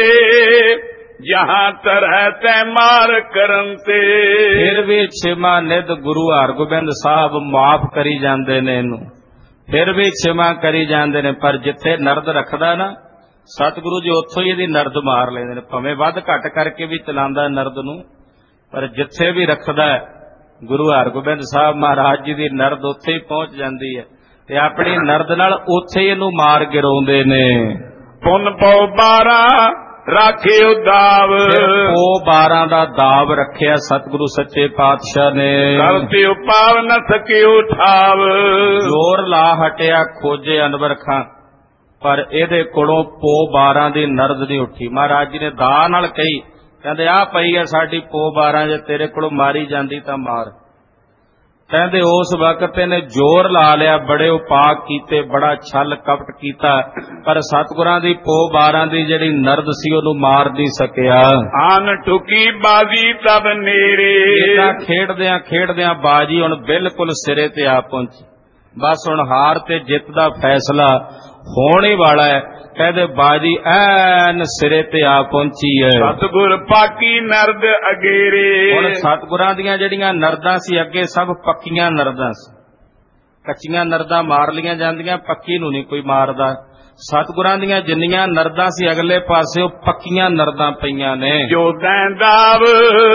A: ਜਹਾਂ ਤਰਹਿ ਤੈ ਮਾਰ ਕਰਨ ਤੇ।
B: ਫਿਰ ਵੀ ਛਿਮਾ ਨਿਦ ਗੁਰੂ ਹਰਗੋਬਿੰਦ ਸਾਹਿਬ ਮਾਫ ਕਰੀ ਜਾਂਦੇ ਨੇ ਇਹਨੂੰ, ਫਿਰ ਵੀ ਛਿਮਾ ਕਰੀ ਜਾਂਦੇ ਨੇ। ਪਰ ਜਿੱਥੇ ਨਰਦ ਰੱਖਦਾ ਨਾ ਸਤਿਗੁਰੂ ਜੀ, ਉੱਥੋਂ ਹੀ ਇਹਦੀ ਨਰਦ ਮਾਰ ਲੈਂਦੇ ਨੇ। ਭਾਵੇਂ ਵੱਧ ਘੱਟ ਕਰਕੇ ਵੀ ਚਲਾਉਂਦਾ ਨਰਦ ਨੂੰ, ਪਰ ਜਿੱਥੇ ਵੀ ਰੱਖਦਾ ਗੁਰੂ ਹਰਗੋਬਿੰਦ ਸਾਹਿਬ ਮਹਾਰਾਜ ਜੀ ਦੀ ਨਰਦ ਉੱਥੇ ਹੀ ਪਹੁੰਚ ਜਾਂਦੀ ਹੈ, ਤੇ ਆਪਣੀ ਨਰਦ ਨਾਲ ਉੱਥੇ ਹੀ ਇਹਨੂੰ ਮਾਰ ਗਿਰਾਉਂਦੇ ਨੇ।
A: ਪੁਨ ਪਉ ਬਾਰਾਂ ਰਾਖਿਓ ਦਾਵ,
B: ਪੋ ਬਾਰਾਂ ਦਾ ਦਾਵ ਰੱਖਿਆ ਸਤਿਗੁਰੂ ਸੱਚੇ ਪਾਤਸ਼ਾਹ ਨੇ।
A: ਕਰਤੇ ਉਪਾਵ ਨ ਸਕਿਓ ਠਾਵ,
B: ਜ਼ੋਰ ਲਾ ਹਟਿਆ ਖੋਜੇ ਅਨਵਰ ਖਾਂ, ਪਰ ਇਹਦੇ ਕੋਲੋਂ ਪੋ ਬਾਰਾਂ ਦੀ ਨਰਦ ਨਹੀਂ ਉੱਠੀ। ਮਹਾਰਾਜ ਜੀ ਨੇ ਦਾ ਨਾਲ ਕਹੀ, ਕਹਿੰਦੇ ਆਹ ਪਈ ਹੈ ਸਾਡੀ ਪੋ ਬਾਰਾਂ, ਜੇ ਤੇਰੇ ਕੋਲੋਂ ਮਾਰੀ ਜਾਂਦੀ ਤਾਂ ਮਾਰ। ਕਹਿੰਦੇ ਉਸ ਵਕਤ ਇਹਨੇ ਜ਼ੋਰ ਲਾ ਲਿਆ, ਬੜੇ ਉਪਾਅ ਕੀਤੇ, ਬੜਾ ਛਲ ਕਪਟ ਕੀਤਾ, ਪਰ ਸਤਿਗੁਰਾਂ ਦੀ ਪੋ ਬਾਰਾਂ ਦੀ ਜਿਹੜੀ ਨਰਦ ਸੀ ਉਹਨੂੰ ਮਾਰ ਨਹੀਂ ਸਕਿਆ।
A: ਆਨ ਟੁਕੀ ਬਾਜ਼ੀ ਤਬ ਨੇੜੇ,
B: ਏਦਾਂ ਖੇਡਦਿਆਂ ਖੇਡਦਿਆਂ ਬਾਜੀ ਹੁਣ ਬਿਲਕੁਲ ਸਿਰੇ ਤੇ ਆ ਪਹੁੰਚੀ। ਬਸ ਹੁਣ ਹਾਰ ਤੇ ਜਿੱਤ ਦਾ ਫੈਸਲਾ ਹੋਣ ਹੀ ਵਾਲਾ ਹੈ। ਕਹਿੰਦੇ ਬਾਜੀ ਐਨ ਸਿਰੇ ਤੇ ਆ ਪਹੁੰਚੀ ਹੈ।
A: ਸਤਿਗੁਰ ਪਾਕੀ ਨਰਦ ਅਗੇਰੇ,
B: ਹੁਣ ਸਤਿਗੁਰਾਂ ਦੀਆਂ ਜਿਹੜੀਆਂ ਨਰਦਾਂ ਸੀ ਅੱਗੇ ਸਭ ਪੱਕੀਆਂ ਨਰਦਾਂ ਸੀ। ਕੱਚੀਆਂ ਨਰਦਾਂ ਮਾਰ ਲੀਆਂ ਜਾਂਦੀਆਂ, ਪੱਕੀ ਨੂੰ ਨਹੀਂ ਕੋਈ ਮਾਰਦਾ। ਸਤਿਗੁਰਾਂ ਦੀਆਂ ਜਿੰਨੀਆਂ ਨਰਦਾਂ ਸੀ ਅਗਲੇ ਪਾਸੇ ਉਹ ਪੱਕੀਆਂ ਨਰਦਾਂ ਪਈਆਂ ਨੇ।
A: ਜੋ ਦੈਂਦਾਵ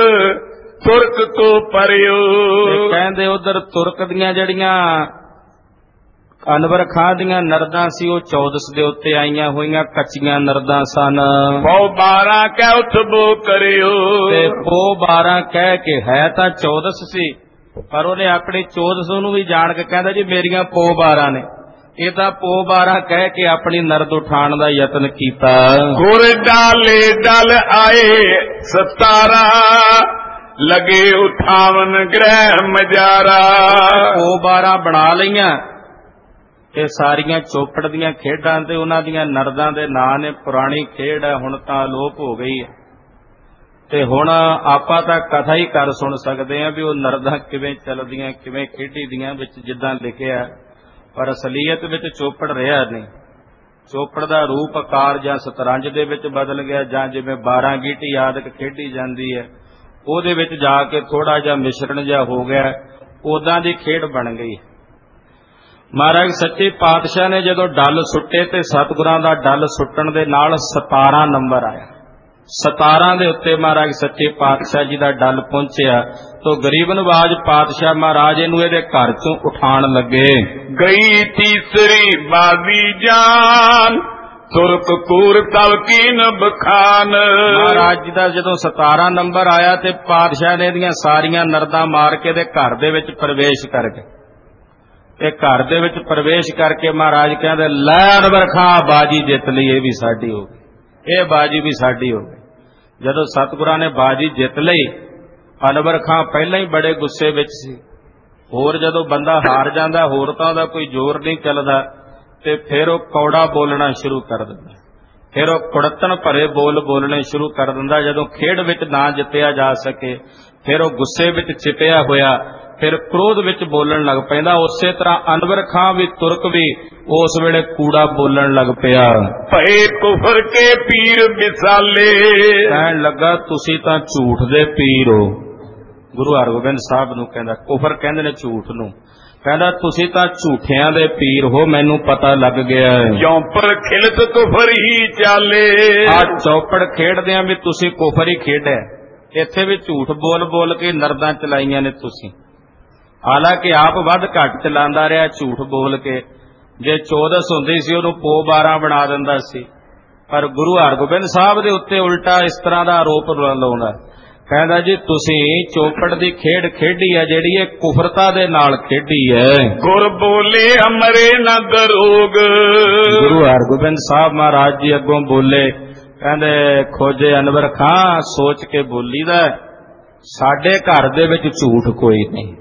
A: ਤੁਰਕ ਕੋ ਪਰਿਓ,
B: ਕਹਿੰਦੇ ਉਧਰ ਤੁਰਕ ਦੀਆਂ ਜਿਹੜੀਆਂ ਅਨਵਰ ਖਾਂ ਦੀਆਂ ਨਰਦਾਂ ਸੀ ਉਹ ਚੌਦਸ ਦੇ ਉੱਤੇ ਆਈਆਂ ਹੋਈਆਂ ਕੱਚੀਆਂ ਨਰਦਾਂ ਸਨ।
A: ਪੋ ਬਾਰਾਂ ਕਹਿ ਉਠਬੋ ਕਰਿਓ,
B: ਤੇ ਪੋ ਬਾਰਾਂ ਕਹਿ ਕੇ ਹੈ ਤਾਂ ਚੌਦਸ ਸੀ, ਪਰ ਉਹਨੇ ਆਪਣੀ ਚੌਦਸ ਨੂੰ ਵੀ ਜਾਣ ਕੇ ਕਹਿੰਦਾ ਜੀ ਮੇਰੀਆਂ ਪੋ ਬਾਰਾਂ ਨੇ। ਇਹ ਤਾਂ ਪੋ ਬਾਰਾਂ ਕਹਿ ਕੇ ਆਪਣੀ ਨਰਦ ਉਠਾਉਣ ਦਾ ਯਤਨ ਕੀਤਾ।
A: ਗੁਰ ਡਾਲੇ ਡਲ ਆਏ ਸਤਾਰਾ, ਲਗੇ ਉਠਾਵਨ ਗ੍ਰਹਿ ਮਜਾਰਾ।
B: ਪੋ ਬਾਰਾਂ ਬਣਾ ਲਈਆਂ ਤੇ ਸਾਰੀਆਂ ਚੋਪੜ ਦੀਆਂ ਖੇਡਾਂ ਤੇ ਉਹਨਾਂ ਦੀਆਂ ਨਰਦਾਂ ਦੇ ਨਾਂ ਨੇ। ਪੁਰਾਣੀ ਖੇਡ ਹੈ, ਹੁਣ ਤਾਂ ਅਲੋਪ ਹੋ ਗਈ ਹੈ, ਤੇ ਹੁਣ ਆਪਾਂ ਤਾਂ ਕਥਾ ਹੀ ਕਰ ਸੁਣ ਸਕਦੇ ਹਾਂ ਵੀ ਉਹ ਨਰਦਾਂ ਕਿਵੇਂ ਚੱਲਦੀਆਂ, ਕਿਵੇਂ ਖੇਡੀਦੀਆਂ, ਵਿੱਚ ਜਿੱਦਾਂ ਲਿਖਿਆ, ਪਰ ਅਸਲੀਅਤ ਵਿੱਚ ਚੋਪੜ ਰਿਹਾ ਨਹੀਂ। ਚੋਪੜ ਦਾ ਰੂਪ ਆਕਾਰ ਜਾਂ ਸਤਰੰਜ ਦੇ ਵਿੱਚ ਬਦਲ ਗਿਆ, ਜਾਂ ਜਿਵੇਂ ਬਾਰਾਂ ਗੀਟੀ ਆਦਿਕ ਖੇਡੀ ਜਾਂਦੀ ਹੈ ਉਹਦੇ ਵਿੱਚ ਜਾ ਕੇ ਥੋੜਾ ਜਿਹਾ ਮਿਸ਼ਰਣ ਜਿਹਾ ਹੋ ਗਿਆ, ਉਦਾਂ ਦੀ ਖੇਡ ਬਣ ਗਈ। ਮਹਾਰਾਜ ਸੱਚੇ ਪਾਤਸ਼ਾਹ ਨੇ ਜਦੋਂ ਡੱਲ ਸੁੱਟੇ ਤੇ ਸਤਿਗੁਰਾਂ ਦਾ ਡੱਲ ਸੁੱਟਣ ਦੇ ਨਾਲ ਸਤਾਰਾਂ ਨੰਬਰ ਆਇਆ। ਸਤਾਰਾਂ ਦੇ ਉੱਤੇ ਮਹਾਰਾਜ ਸੱਚੇ ਪਾਤਸ਼ਾਹ ਜੀ ਦਾ ਡੱਲ ਪਹੁੰਚਿਆ ਤੋ ਗਰੀਬ ਨਵਾਜ ਪਾਤਸ਼ਾਹ ਮਹਾਰਾਜ ਇਹਨੂੰ ਇਹਦੇ ਘਰ ਚੋਂ ਉਠਾਣ ਲੱਗੇ।
A: ਗਈ ਤੀਸਰੀ ਬਾਜ਼ੀ ਜਾਨ ਤੁਰਕ ਕੂਰ ਤਲਕੀਨ ਬਖਾਨ।
B: ਮਹਾਰਾਜ ਜੀ ਦਾ ਜਦੋਂ ਸਤਾਰਾਂ ਨੰਬਰ ਆਇਆ ਤੇ ਪਾਤਸ਼ਾਹ ਨੇ ਇਹਦੀਆਂ ਸਾਰੀਆਂ ਨਰਦਾਂ ਮਾਰ ਕੇ ਦੇ ਘਰ ਦੇ ਵਿੱਚ ਪ੍ਰਵੇਸ਼ ਕਰ ਗਏ। ਤੇ ਘਰ ਦੇ ਵਿੱਚ ਪ੍ਰਵੇਸ਼ ਕਰਕੇ ਮਹਾਰਾਜ ਕਹਿੰਦੇ ਲੈ ਅਨਵਰ ਖਾਂ ਬਾਜੀ ਜਿੱਤ ਲਈ, ਇਹ ਵੀ ਸਾਡੀ ਹੋ ਗਈ, ਇਹ ਬਾਜੀ ਵੀ ਸਾਡੀ ਹੋ ਗਈ। ਜਦੋਂ ਸਤਿਗੁਰਾਂ ਨੇ ਬਾਜੀ ਜਿੱਤ ਲਈ, ਅਨਵਰ ਖਾਂ ਪਹਿਲਾਂ ਹੀ ਬੜੇ ਗੁੱਸੇ ਵਿੱਚ ਸੀ। ਹੋਰ ਜਦੋਂ ਬੰਦਾ ਹਾਰ ਜਾਂਦਾ ਹੋਰ ਤਾਂ ਉਹਦਾ ਕੋਈ ਜ਼ੋਰ ਨਹੀਂ ਚੱਲਦਾ ਤੇ ਫਿਰ ਉਹ ਕੌੜਾ ਬੋਲਣਾ ਸ਼ੁਰੂ ਕਰ ਦਿੰਦਾ, ਫਿਰ ਉਹ ਕੁੜੱਤਣ ਭਰੇ ਬੋਲ ਬੋਲਣੇ ਸ਼ੁਰੂ ਕਰ ਦਿੰਦਾ। ਜਦੋਂ ਖੇਡ ਵਿੱਚ ਨਾ ਜਿੱਤਿਆ ਜਾ ਸਕੇ ਫਿਰ ਉਹ ਗੁੱਸੇ ਵਿੱਚ ਚਿਪਿਆ ਹੋਇਆ ਫਿਰ ਕ੍ਰੋਧ ਵਿੱਚ ਬੋਲਣ ਲੱਗ ਪੈਂਦਾ। ਉਸੇ ਤਰ੍ਹਾਂ ਅਨਵਰ ਖਾਂ ਵੀ ਤੁਰਕ ਵੀ ਉਸ ਵੇਲੇ ਕੂੜਾ ਬੋਲਣ ਲੱਗ ਪਿਆ।
A: ਭਏ ਕੁਫਰ ਕੇ ਪੀਰ ਵਿਸਾਲੇ,
B: ਕਹਿਣ ਲੱਗਾ ਤੁਸੀਂ ਤਾਂ ਝੂਠ ਦੇ ਪੀਰ ਹੋ। ਗੁਰੂ ਹਰਗੋਬਿੰਦ ਸਾਹਿਬ ਨੂੰ ਕਹਿੰਦਾ, ਕੁਫਰ ਕਹਿੰਦੇ ਨੇ ਝੂਠ ਨੂੰ, ਕਹਿੰਦਾ ਤੁਸੀਂ ਤਾਂ ਝੂਠਿਆਂ ਦੇ ਪੀਰ ਹੋ, ਮੈਨੂੰ ਪਤਾ ਲੱਗ ਗਿਆ।
A: ਚੌਪੜ ਖਿਲਤ ਕੁਫਰ ਹੀ ਚਾਲੇ,
B: ਆ ਚੌਪੜ ਖੇਡਦੇ ਆ ਵੀ ਤੁਸੀਂ ਕੁਫਰ ਹੀ ਖੇਡਿਆ, ਇੱਥੇ ਵੀ ਝੂਠ ਬੋਲ ਬੋਲ ਕੇ ਨਰਦਾਂ ਚਲਾਈਆਂ ਨੇ ਤੁਸੀਂ। ਹਾਲਾਂਕਿ ਆਪ ਵੱਧ ਘੱਟ ਚਲਾਉਂਦਾ ਰਿਹਾ ਝੂਠ ਬੋਲ ਕੇ। ਜੇ ਚੌਦਸ ਹੁੰਦੀ ਸੀ ਉਹਨੂੰ ਪੋ ਬਾਰਾਂ ਬਣਾ ਦਿੰਦਾ ਸੀ, ਪਰ ਗੁਰੂ ਹਰਗੋਬਿੰਦ ਸਾਹਿਬ ਦੇ ਉੱਤੇ ਉਲਟਾ ਇਸ ਤਰ੍ਹਾਂ ਦਾ ਆਰੋਪ ਲਾਉਂਦਾ। ਕਹਿੰਦਾ ਜੀ ਤੁਸੀਂ ਚੌਪੜ ਦੀ ਖੇਡ ਖੇਡੀ ਹੈ ਜਿਹੜੀ ਇਹ ਕੁਫਰਤਾ ਦੇ ਨਾਲ ਖੇਡੀ ਹੈ।
A: ਗੁਰ ਬੋਲੇ ਅਮਰੇ ਨ ਦਰੋਗ,
B: ਗੁਰੂ ਹਰਗੋਬਿੰਦ ਸਾਹਿਬ ਮਹਾਰਾਜ ਜੀ ਅੱਗੋਂ ਬੋਲੇ, ਕਹਿੰਦੇ ਖੋਜੇ ਅਨਵਰ ਖਾਂ ਸੋਚ ਕੇ ਬੋਲੀਦਾ, ਸਾਡੇ ਘਰ ਦੇ ਵਿੱਚ ਝੂਠ ਕੋਈ ਨਹੀਂ,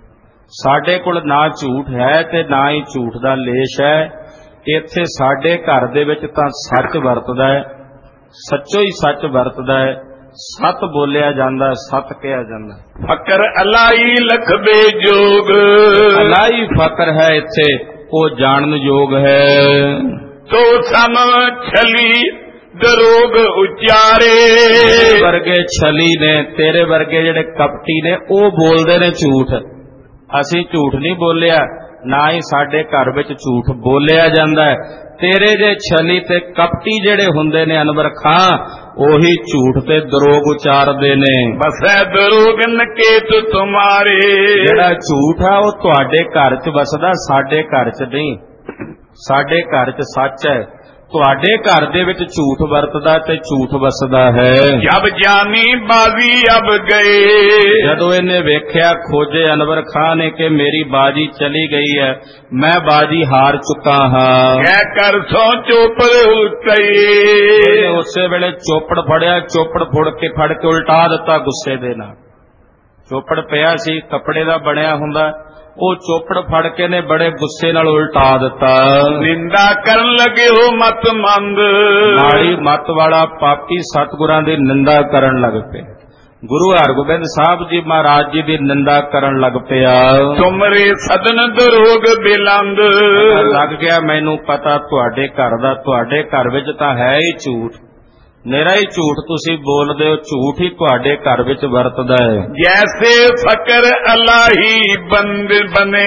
B: ਸਾਡੇ ਕੋਲ ਨਾ ਝੂਠ ਹੈ ਤੇ ਨਾ ਹੀ ਝੂਠ ਦਾ ਲੇਸ਼ ਹੈ। ਇੱਥੇ ਸਾਡੇ ਘਰ ਦੇ ਵਿੱਚ ਤਾਂ ਸੱਚ ਵਰਤਦਾ ਹੈ, ਸੱਚੋ ਹੀ ਸੱਚ ਵਰਤਦਾ ਹੈ, ਸੱਤ ਬੋਲਿਆ ਜਾਂਦਾ, ਸੱਤ ਕਿਹਾ ਜਾਂਦਾ।
A: ਫਕਰ ਅਲਾਈ ਲਖਬੇ ਜੋਗ,
B: ਅਲਾਈ ਫਕਰ ਹੈ ਇੱਥੇ, ਉਹ ਜਾਣਨ ਯੋਗ ਹੈ।
A: ਤੋ ਸਮ ਛਲੀ ਦਰੋਗ ਉਚਾਰੇ,
B: ਤੇਰੇ ਵਰਗੇ ਛਲੀ ਨੇ, ਤੇਰੇ ਵਰਗੇ ਜਿਹੜੇ ਕਪਟੀ ਨੇ ਉਹ ਬੋਲਦੇ ਨੇ ਝੂਠ। ਅਸੀਂ ਝੂਠ ਨਹੀਂ ਬੋਲਿਆ, ਨਾ ਹੀ ਸਾਡੇ ਘਰ ਵਿੱਚ ਝੂਠ ਬੋਲਿਆ ਜਾਂਦਾ ਹੈ। ਤੇਰੇ ਜੇ ਛਲੀ ਤੇ ਕਪਟੀ ਜਿਹੜੇ ਹੁੰਦੇ ਨੇ ਅਨਵਰ ਖਾਂ, ਉਹੀ ਝੂਠ ਤੇ ਦਰੋਗ ਉਚਾਰਦੇ ਨੇ।
A: ਬਸੈ ਦਰੋਗ ਨਕੇਤ ਤੁਮਾਰੇ,
B: ਜਿਹੜਾ ਝੂਠ ਆ ਉਹ ਤੁਹਾਡੇ ਘਰ 'ਚ ਵਸਦਾ, ਸਾਡੇ ਘਰ 'ਚ ਨਹੀਂ। ਸਾਡੇ ਘਰ 'ਚ ਸੱਚ ਹੈ, ਤੁਹਾਡੇ ਘਰ ਦੇ ਵਿੱਚ ਝੂਠ ਵਰਤਦਾ ਤੇ ਝੂਠ ਵਸਦਾ ਹੈ।
A: ਜਬ ਜਾਨੀ ਬਾਜ਼ੀ ਅਬ ਗਏ,
B: ਜਦੋਂ ਇਹਨੇ ਵੇਖਿਆ ਖੋਜੇ ਅਨਵਰ ਖਾਂ ਨੇ ਕਿ ਮੇਰੀ ਬਾਜੀ ਚਲੀ ਗਈ ਹੈ, ਮੈਂ ਬਾਜੀ ਹਾਰ ਚੁੱਕਾ ਹਾਂ,
A: ਕਹਿ ਕਰ ਸੋ ਚੋਪੜ ਉਲਟਾਈ,
B: ਉਸੇ ਵੇਲੇ ਚੋਪੜ ਫੜਿਆ, ਚੋਪੜ ਫੁੜ ਕੇ ਫੜ ਕੇ ਉਲਟਾ ਦਿੱਤਾ ਗੁੱਸੇ ਦੇ ਨਾਲ। ਚੋਪੜ ਪਿਆ ਸੀ ਕੱਪੜੇ ਦਾ ਬਣਿਆ ਹੁੰਦਾ, ਉਹ ਚੋਪੜ ਫੜ ਕੇ ਨੇ ਬੜੇ ਗੁੱਸੇ ਨਾਲ ਉਲਟਾ ਦਿੱਤਾ।
A: ਨਿੰਦਾ ਕਰਨ ਲੱਗੇ ਹੋ ਮਤ ਮੰਦ,
B: ਮਾੜੀ ਮਤ ਵਾਲਾ ਪਾਪੀ ਸਤਿਗੁਰਾਂ ਦੀ ਨਿੰਦਾ ਕਰਨ ਲੱਗ ਪਿਆ। ਗੁਰੂ ਹਰਗੋਬਿੰਦ ਸਾਹਿਬ ਜੀ ਮਹਾਰਾਜ ਜੀ ਦੀ ਨਿੰਦਾ ਕਰਨ ਲੱਗ ਪਿਆ।
A: ਤੁਮਰੇ ਸਦਨ ਦਰੋਗ ਬਿਲੰਦ,
B: ਲੱਗ ਗਿਆ ਮੈਨੂੰ ਪਤਾ ਤੁਹਾਡੇ ਘਰ ਦਾ, ਤੁਹਾਡੇ ਘਰ ਵਿੱਚ ਤਾਂ ਹੈ ਹੀ ਝੂਠ, ਮੇਰਾ ਹੀ ਝੂਠ ਤੁਸੀਂ ਬੋਲਦੇ ਹੋ, ਝੂਠ ਹੀ ਤੁਹਾਡੇ ਘਰ ਵਿੱਚ ਵਰਤਦਾ ਹੈ।
A: ਜੈਸੇ ਫਕਰ ਅਲਾਹੀ ਬੰਦ ਬਨੇ,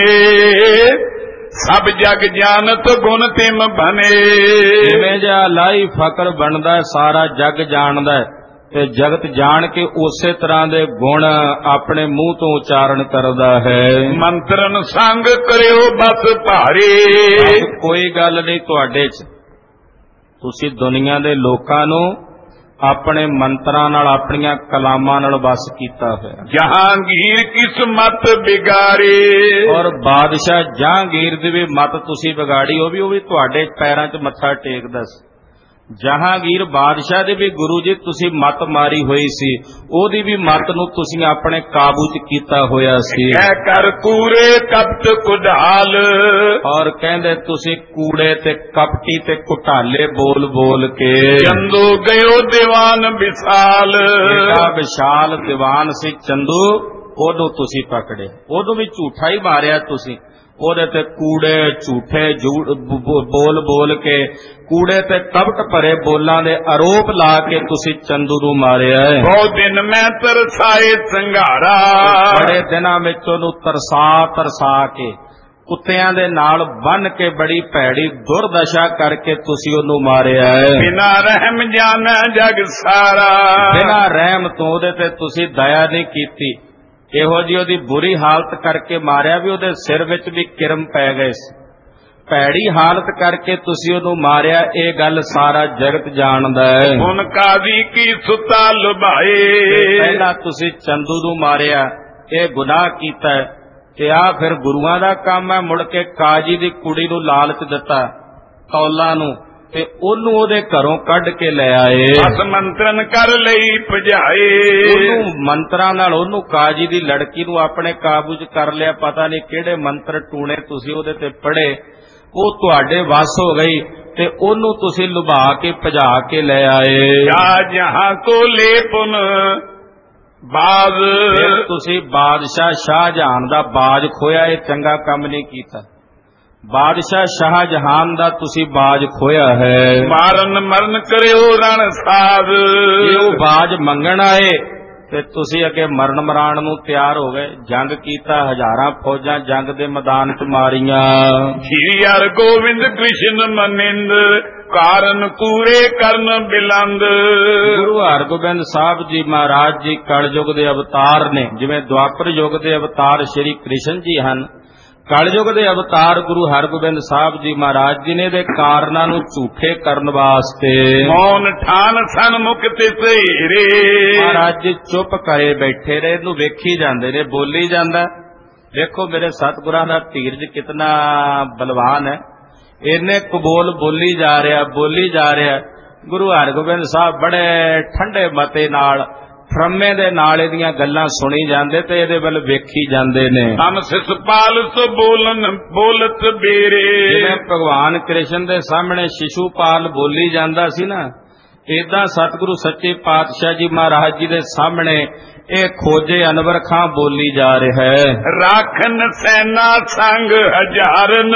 A: ਸਭ ਜਗ ਜਾਣਤ ਗੁਣ ਤਿਮ ਬਨੇ,
B: ਜਿਵੇਂ ਜਿਹਾ ਲਾਈ ਫਕਰ ਬਣਦਾ ਸਾਰਾ ਜਗ ਜਾਣਦਾ ਤੇ ਜਗਤ ਜਾਣ ਕੇ ਉਸੇ ਤਰ੍ਹਾਂ ਦੇ ਗੁਣ ਆਪਣੇ ਮੂੰਹ ਤੋਂ ਉਚਾਰਨ ਕਰਦਾ ਹੈ।
A: ਮੰਤਰਨ ਸੰਗ ਕਰਿਓ ਬਸ ਭਾਰੇ,
B: ਕੋਈ ਗੱਲ ਨਹੀਂ ਤੁਹਾਡੇ 'ਚ, ਤੁਸੀਂ ਦੁਨੀਆ ਦੇ ਲੋਕਾਂ ਨੂੰ ਆਪਣੇ ਮੰਤਰਾਂ ਨਾਲ, ਆਪਣੀਆਂ ਕਲਾਮਾਂ ਨਾਲ ਵਸ ਕੀਤਾ ਹੋਇਆ।
A: ਜਹਾਂਗੀਰ ਕਿਸ ਮਤ ਬਿਗਾਰੇ,
B: ਔਰ ਬਾਦਸ਼ਾਹ ਜਹਾਂਗੀਰ ਦੀ ਵੀ ਮਤ ਤੁਸੀਂ ਵਿਗਾੜੀ, ਉਹ ਵੀ ਉਹ ਵੀ ਤੁਹਾਡੇ ਪੈਰਾਂ 'ਚ ਮੱਥਾ ਟੇਕਦਾ ਸੀ। ਜਹਾਂਗੀਰ ਬਾਦਸ਼ਾਹ ਦੇ ਵੀ ਗੁਰੂ ਜੀ ਤੁਸੀਂ ਮੱਤ ਮਾਰੀ ਹੋਈ ਸੀ, ਉਹਦੀ ਵੀ ਮੱਤ ਨੂੰ ਤੁਸੀਂ ਆਪਣੇ ਕਾਬੂ 'ਚ ਕੀਤਾ ਹੋਇਆ ਸੀ।
A: ਕਹਿ ਕਰ ਕੂੜੇ ਕਪਟ ਕੁਢਾਲ,
B: ਔਰ ਕਹਿੰਦੇ ਤੁਸੀਂ ਕੂੜੇ ਤੇ ਕਪਟੀ ਤੇ ਘੁਟਾਲੇ ਬੋਲ ਬੋਲ ਕੇ।
A: ਚੰਦੂ ਗਇਓ ਦੀਵਾਨ ਵਿਸ਼ਾਲ,
B: ਜਿਹੜਾ ਵਿਸ਼ਾਲ ਦੀਵਾਨ ਸੀ ਚੰਦੂ, ਉਹਨੂੰ ਤੁਸੀਂ ਪਕੜੇ, ਉਹਨੂੰ ਵੀ ਝੂਠਾ ਹੀ ਮਾਰਿਆ ਤੁਸੀਂ। ਉਹਦੇ ਤੇ ਕੂੜੇ ਝੂਠੇ ਬੋਲ ਬੋਲ ਕੇ, ਕੂੜੇ ਤੇ ਕਪਟ ਭਰੇ ਬੋਲਾਂ ਦੇ ਆਰੋਪ ਲਾ ਕੇ ਤੁਸੀਂ ਚੰਦੂ ਨੂੰ ਮਾਰਿਆ ਹੈ।
A: ਬਹੁਤ ਦਿਨ ਮੈਂ ਤਰਸਾਏ ਸੰਘਾਰਾ,
B: ਬੜੇ ਦਿਨਾਂ ਵਿੱਚ ਉਹਨੂੰ ਤਰਸਾ ਤਰਸਾ ਕੇ, ਕੁੱਤਿਆਂ ਦੇ ਨਾਲ ਬੰਨ ਕੇ ਬੜੀ ਭੈੜੀ ਦੁਰਦਸ਼ਾ ਕਰਕੇ ਤੁਸੀਂ ਉਹਨੂੰ ਮਾਰਿਆ ਹੈ।
A: ਬਿਨਾ ਰਹਿਮ ਜਾਣਾ ਜਗ ਸਾਰਾ,
B: ਬਿਨਾ ਰਹਿਮ ਤੋਂ ਉਹਦੇ ਤੇ ਤੁਸੀਂ ਦਇਆ ਨਹੀਂ ਕੀਤੀ। ਇਹੋ ਜਿਹੀ ਉਹਦੀ ਬੁਰੀ ਹਾਲਤ ਕਰਕੇ ਮਾਰਿਆ ਵੀ ਉਹਦੇ ਸਿਰ ਵਿੱਚ ਵੀ ਕਿਰਮ ਪੈ ਗਏ ਸੀ। ਭੈੜੀ ਹਾਲਤ ਕਰਕੇ ਤੁਸੀਂ ਉਹਨੂੰ ਮਾਰਿਆ, ਇਹ ਗੱਲ ਸਾਰਾ ਜਗਤ ਜਾਣਦਾ ਹੈ।
A: ਹੁਣ ਕਾਜ਼ੀ ਕੀ ਸੁਤਾ ਲੁਭਾਏ,
B: ਪਹਿਲਾਂ ਤੁਸੀਂ ਚੰਦੂ ਨੂੰ ਮਾਰਿਆ, ਇਹ ਗੁਨਾਹ ਕੀਤਾ ਹੈ। ਤੇ ਆ ਫਿਰ ਗੁਰੂਆਂ ਦਾ ਕੰਮ ਹੈ, ਮੁੜ ਕੇ ਕਾਜੀ ਦੀ ਕੁੜੀ ਨੂੰ ਲਾਲਚ ਦਿੱਤਾ ਕੌਲਾਂ ਨੂੰ, ਤੇ ਉਹਨੂੰ ਉਹਦੇ ਘਰੋਂ ਕੱਢ ਕੇ ਲੈ ਆਏ।
A: ਬਸ ਮੰਤਰਨ ਕਰ ਲਈ ਭਜਾਏ,
B: ਉਹਨੂੰ ਮੰਤਰਾਂ ਨਾਲ ਉਹਨੂੰ ਕਾਜੀ ਦੀ ਲੜਕੀ ਨੂੰ ਆਪਣੇ ਕਾਬੂ 'ਚ ਕਰ ਲਿਆ। ਪਤਾ ਨਹੀਂ ਕਿਹੜੇ ਮੰਤਰ ਟੂਣੇ ਤੁਸੀਂ ਉਹਦੇ ਤੇ ਪੜ੍ਹੇ, ਉਹ ਤੁਹਾਡੇ ਵੱਸ ਹੋ ਗਈ ਤੇ ਉਹਨੂੰ ਤੁਸੀਂ ਲੁਭਾ ਕੇ ਭਜਾ ਕੇ ਲੈ ਆਏ।
A: ਜਾ ਜਹਾਂ ਕੋ ਲੇਪਨ ਬਾਜ਼,
B: ਫਿਰ ਤੁਸੀਂ ਬਾਦਸ਼ਾਹ ਸ਼ਾਹਜਹਾਨ ਦਾ ਬਾਜ ਖੋਇਆ, ਇਹ ਚੰਗਾ ਕੰਮ ਨਹੀਂ ਕੀਤਾ। ਬਾਦਸ਼ਾਹ ਸ਼ਾਹਜਹਾਨ ਦਾ ਤੁਸੀਂ ਬਾਜ ਖੋਇਆ ਹੈ।
A: ਮਾਰਨ ਮਰਨ ਕਰਿਓ ਰਣ ਸਾਧ,
B: ਇਹ ਉਹ ਬਾਜ ਮੰਗਣ ਆਏ ਤੇ ਤੁਸੀਂ ਅੱਗੇ ਮਰਨ ਮਰਾਣ ਨੂੰ ਤਿਆਰ ਹੋ ਗਏ। ਜੰਗ ਕੀਤਾ, ਹਜ਼ਾਰਾਂ ਫੌਜਾਂ ਜੰਗ ਦੇ ਮੈਦਾਨ 'ਚ ਮਾਰੀਆਂ।
A: ਸ਼੍ਰੀ ਹਰਿ ਗੋਬਿੰਦ ਕ੍ਰਿਸ਼ਨ ਮਨਿੰਦ, ਕਾਰਨ ਕੂਰੇ ਕਰਨ ਬਿਲੰਦ।
B: ਗੁਰੂ ਹਰਗੋਬਿੰਦ ਸਾਹਿਬ ਜੀ ਮਹਾਰਾਜ ਜੀ ਕਲਯੁਗ ਦੇ ਅਵਤਾਰ ਨੇ। ਜਿਵੇਂ ਦੁਆਪਰ ਯੁਗ ਦੇ ਅਵਤਾਰ ਸ਼੍ਰੀ ਕ੍ਰਿਸ਼ਨ ਜੀ ਹਨ, ਕਲਯੁਗ ਦੇ ਅਵਤਾਰ ਗੁਰੂ ਹਰਗੋਬਿੰਦ ਸਾਹਿਬ ਜੀ ਮਹਾਰਾਜ ਜੀ ਨੇ ਦੇ ਕਾਰਨਾਂ ਨੂੰ ਝੂਠੇ ਕਰਨ ਵਾਸਤੇ
A: ਮੌਨ ਠਾਨ ਸਨਮੁਖ ਤੇ ਸੇਰੇ,
B: ਮਹਾਰਾਜ ਜੀ ਚੁੱਪ ਕਰੇ ਬੈਠੇ ਰਹੇ। ਇਹਨੂੰ ਵੇਖੀ ਜਾਂਦੇ ਨੇ, ਬੋਲੀ ਜਾਂਦਾ। ਵੇਖੋ ਮੇਰੇ ਸਤਿਗੁਰਾਂ ਦਾ ਧੀਰਜ ਕਿਤਨਾ ਬਲਵਾਨ ਹੈ। ਇਹਨੇ ਕਬੋਲ ਬੋਲੀ ਜਾ ਰਿਹਾ, ਬੋਲੀ ਜਾ ਰਿਹਾ। ਗੁਰੂ ਹਰਗੋਬਿੰਦ ਸਾਹਿਬ ਬੜੇ ਠੰਡੇ ਮਤੇ ਨਾਲ, ਫਰਮੇ ਦੇ ਨਾਲ ਇਹਦੀਆਂ ਗੱਲਾਂ ਸੁਣੀ ਜਾਂਦੇ ਤੇ ਇਹਦੇ ਵੱਲ ਵੇਖੀ ਜਾਂਦੇ ਨੇ।
A: ਤਨ ਸਿਸਪਾਲ ਸੋ ਬੋਲਨ ਬੋਲਤ ਬੇਰੇ,
B: ਜਿਵੇਂ ਭਗਵਾਨ ਕ੍ਰਿਸ਼ਨ ਦੇ ਸਾਹਮਣੇ ਸ਼ਿਸ਼ੂਪਾਲ ਬੋਲੀ ਜਾਂਦਾ ਸੀ ਨਾ, ਏਦਾਂ ਸਤਿਗੁਰੂ ਸੱਚੇ ਪਾਤਸ਼ਾਹ ਜੀ ਮਹਾਰਾਜ ਜੀ ਦੇ ਸਾਹਮਣੇ ਇਹ ਖੋਜੇ ਅਨਵਰ ਖਾਂ ਬੋਲੀ ਜਾ ਰਿਹਾ ਹੈ।
A: ਰਾਖਨ ਸੈਨਾ ਸੰਗ ਹਜ਼ਾਰਨ,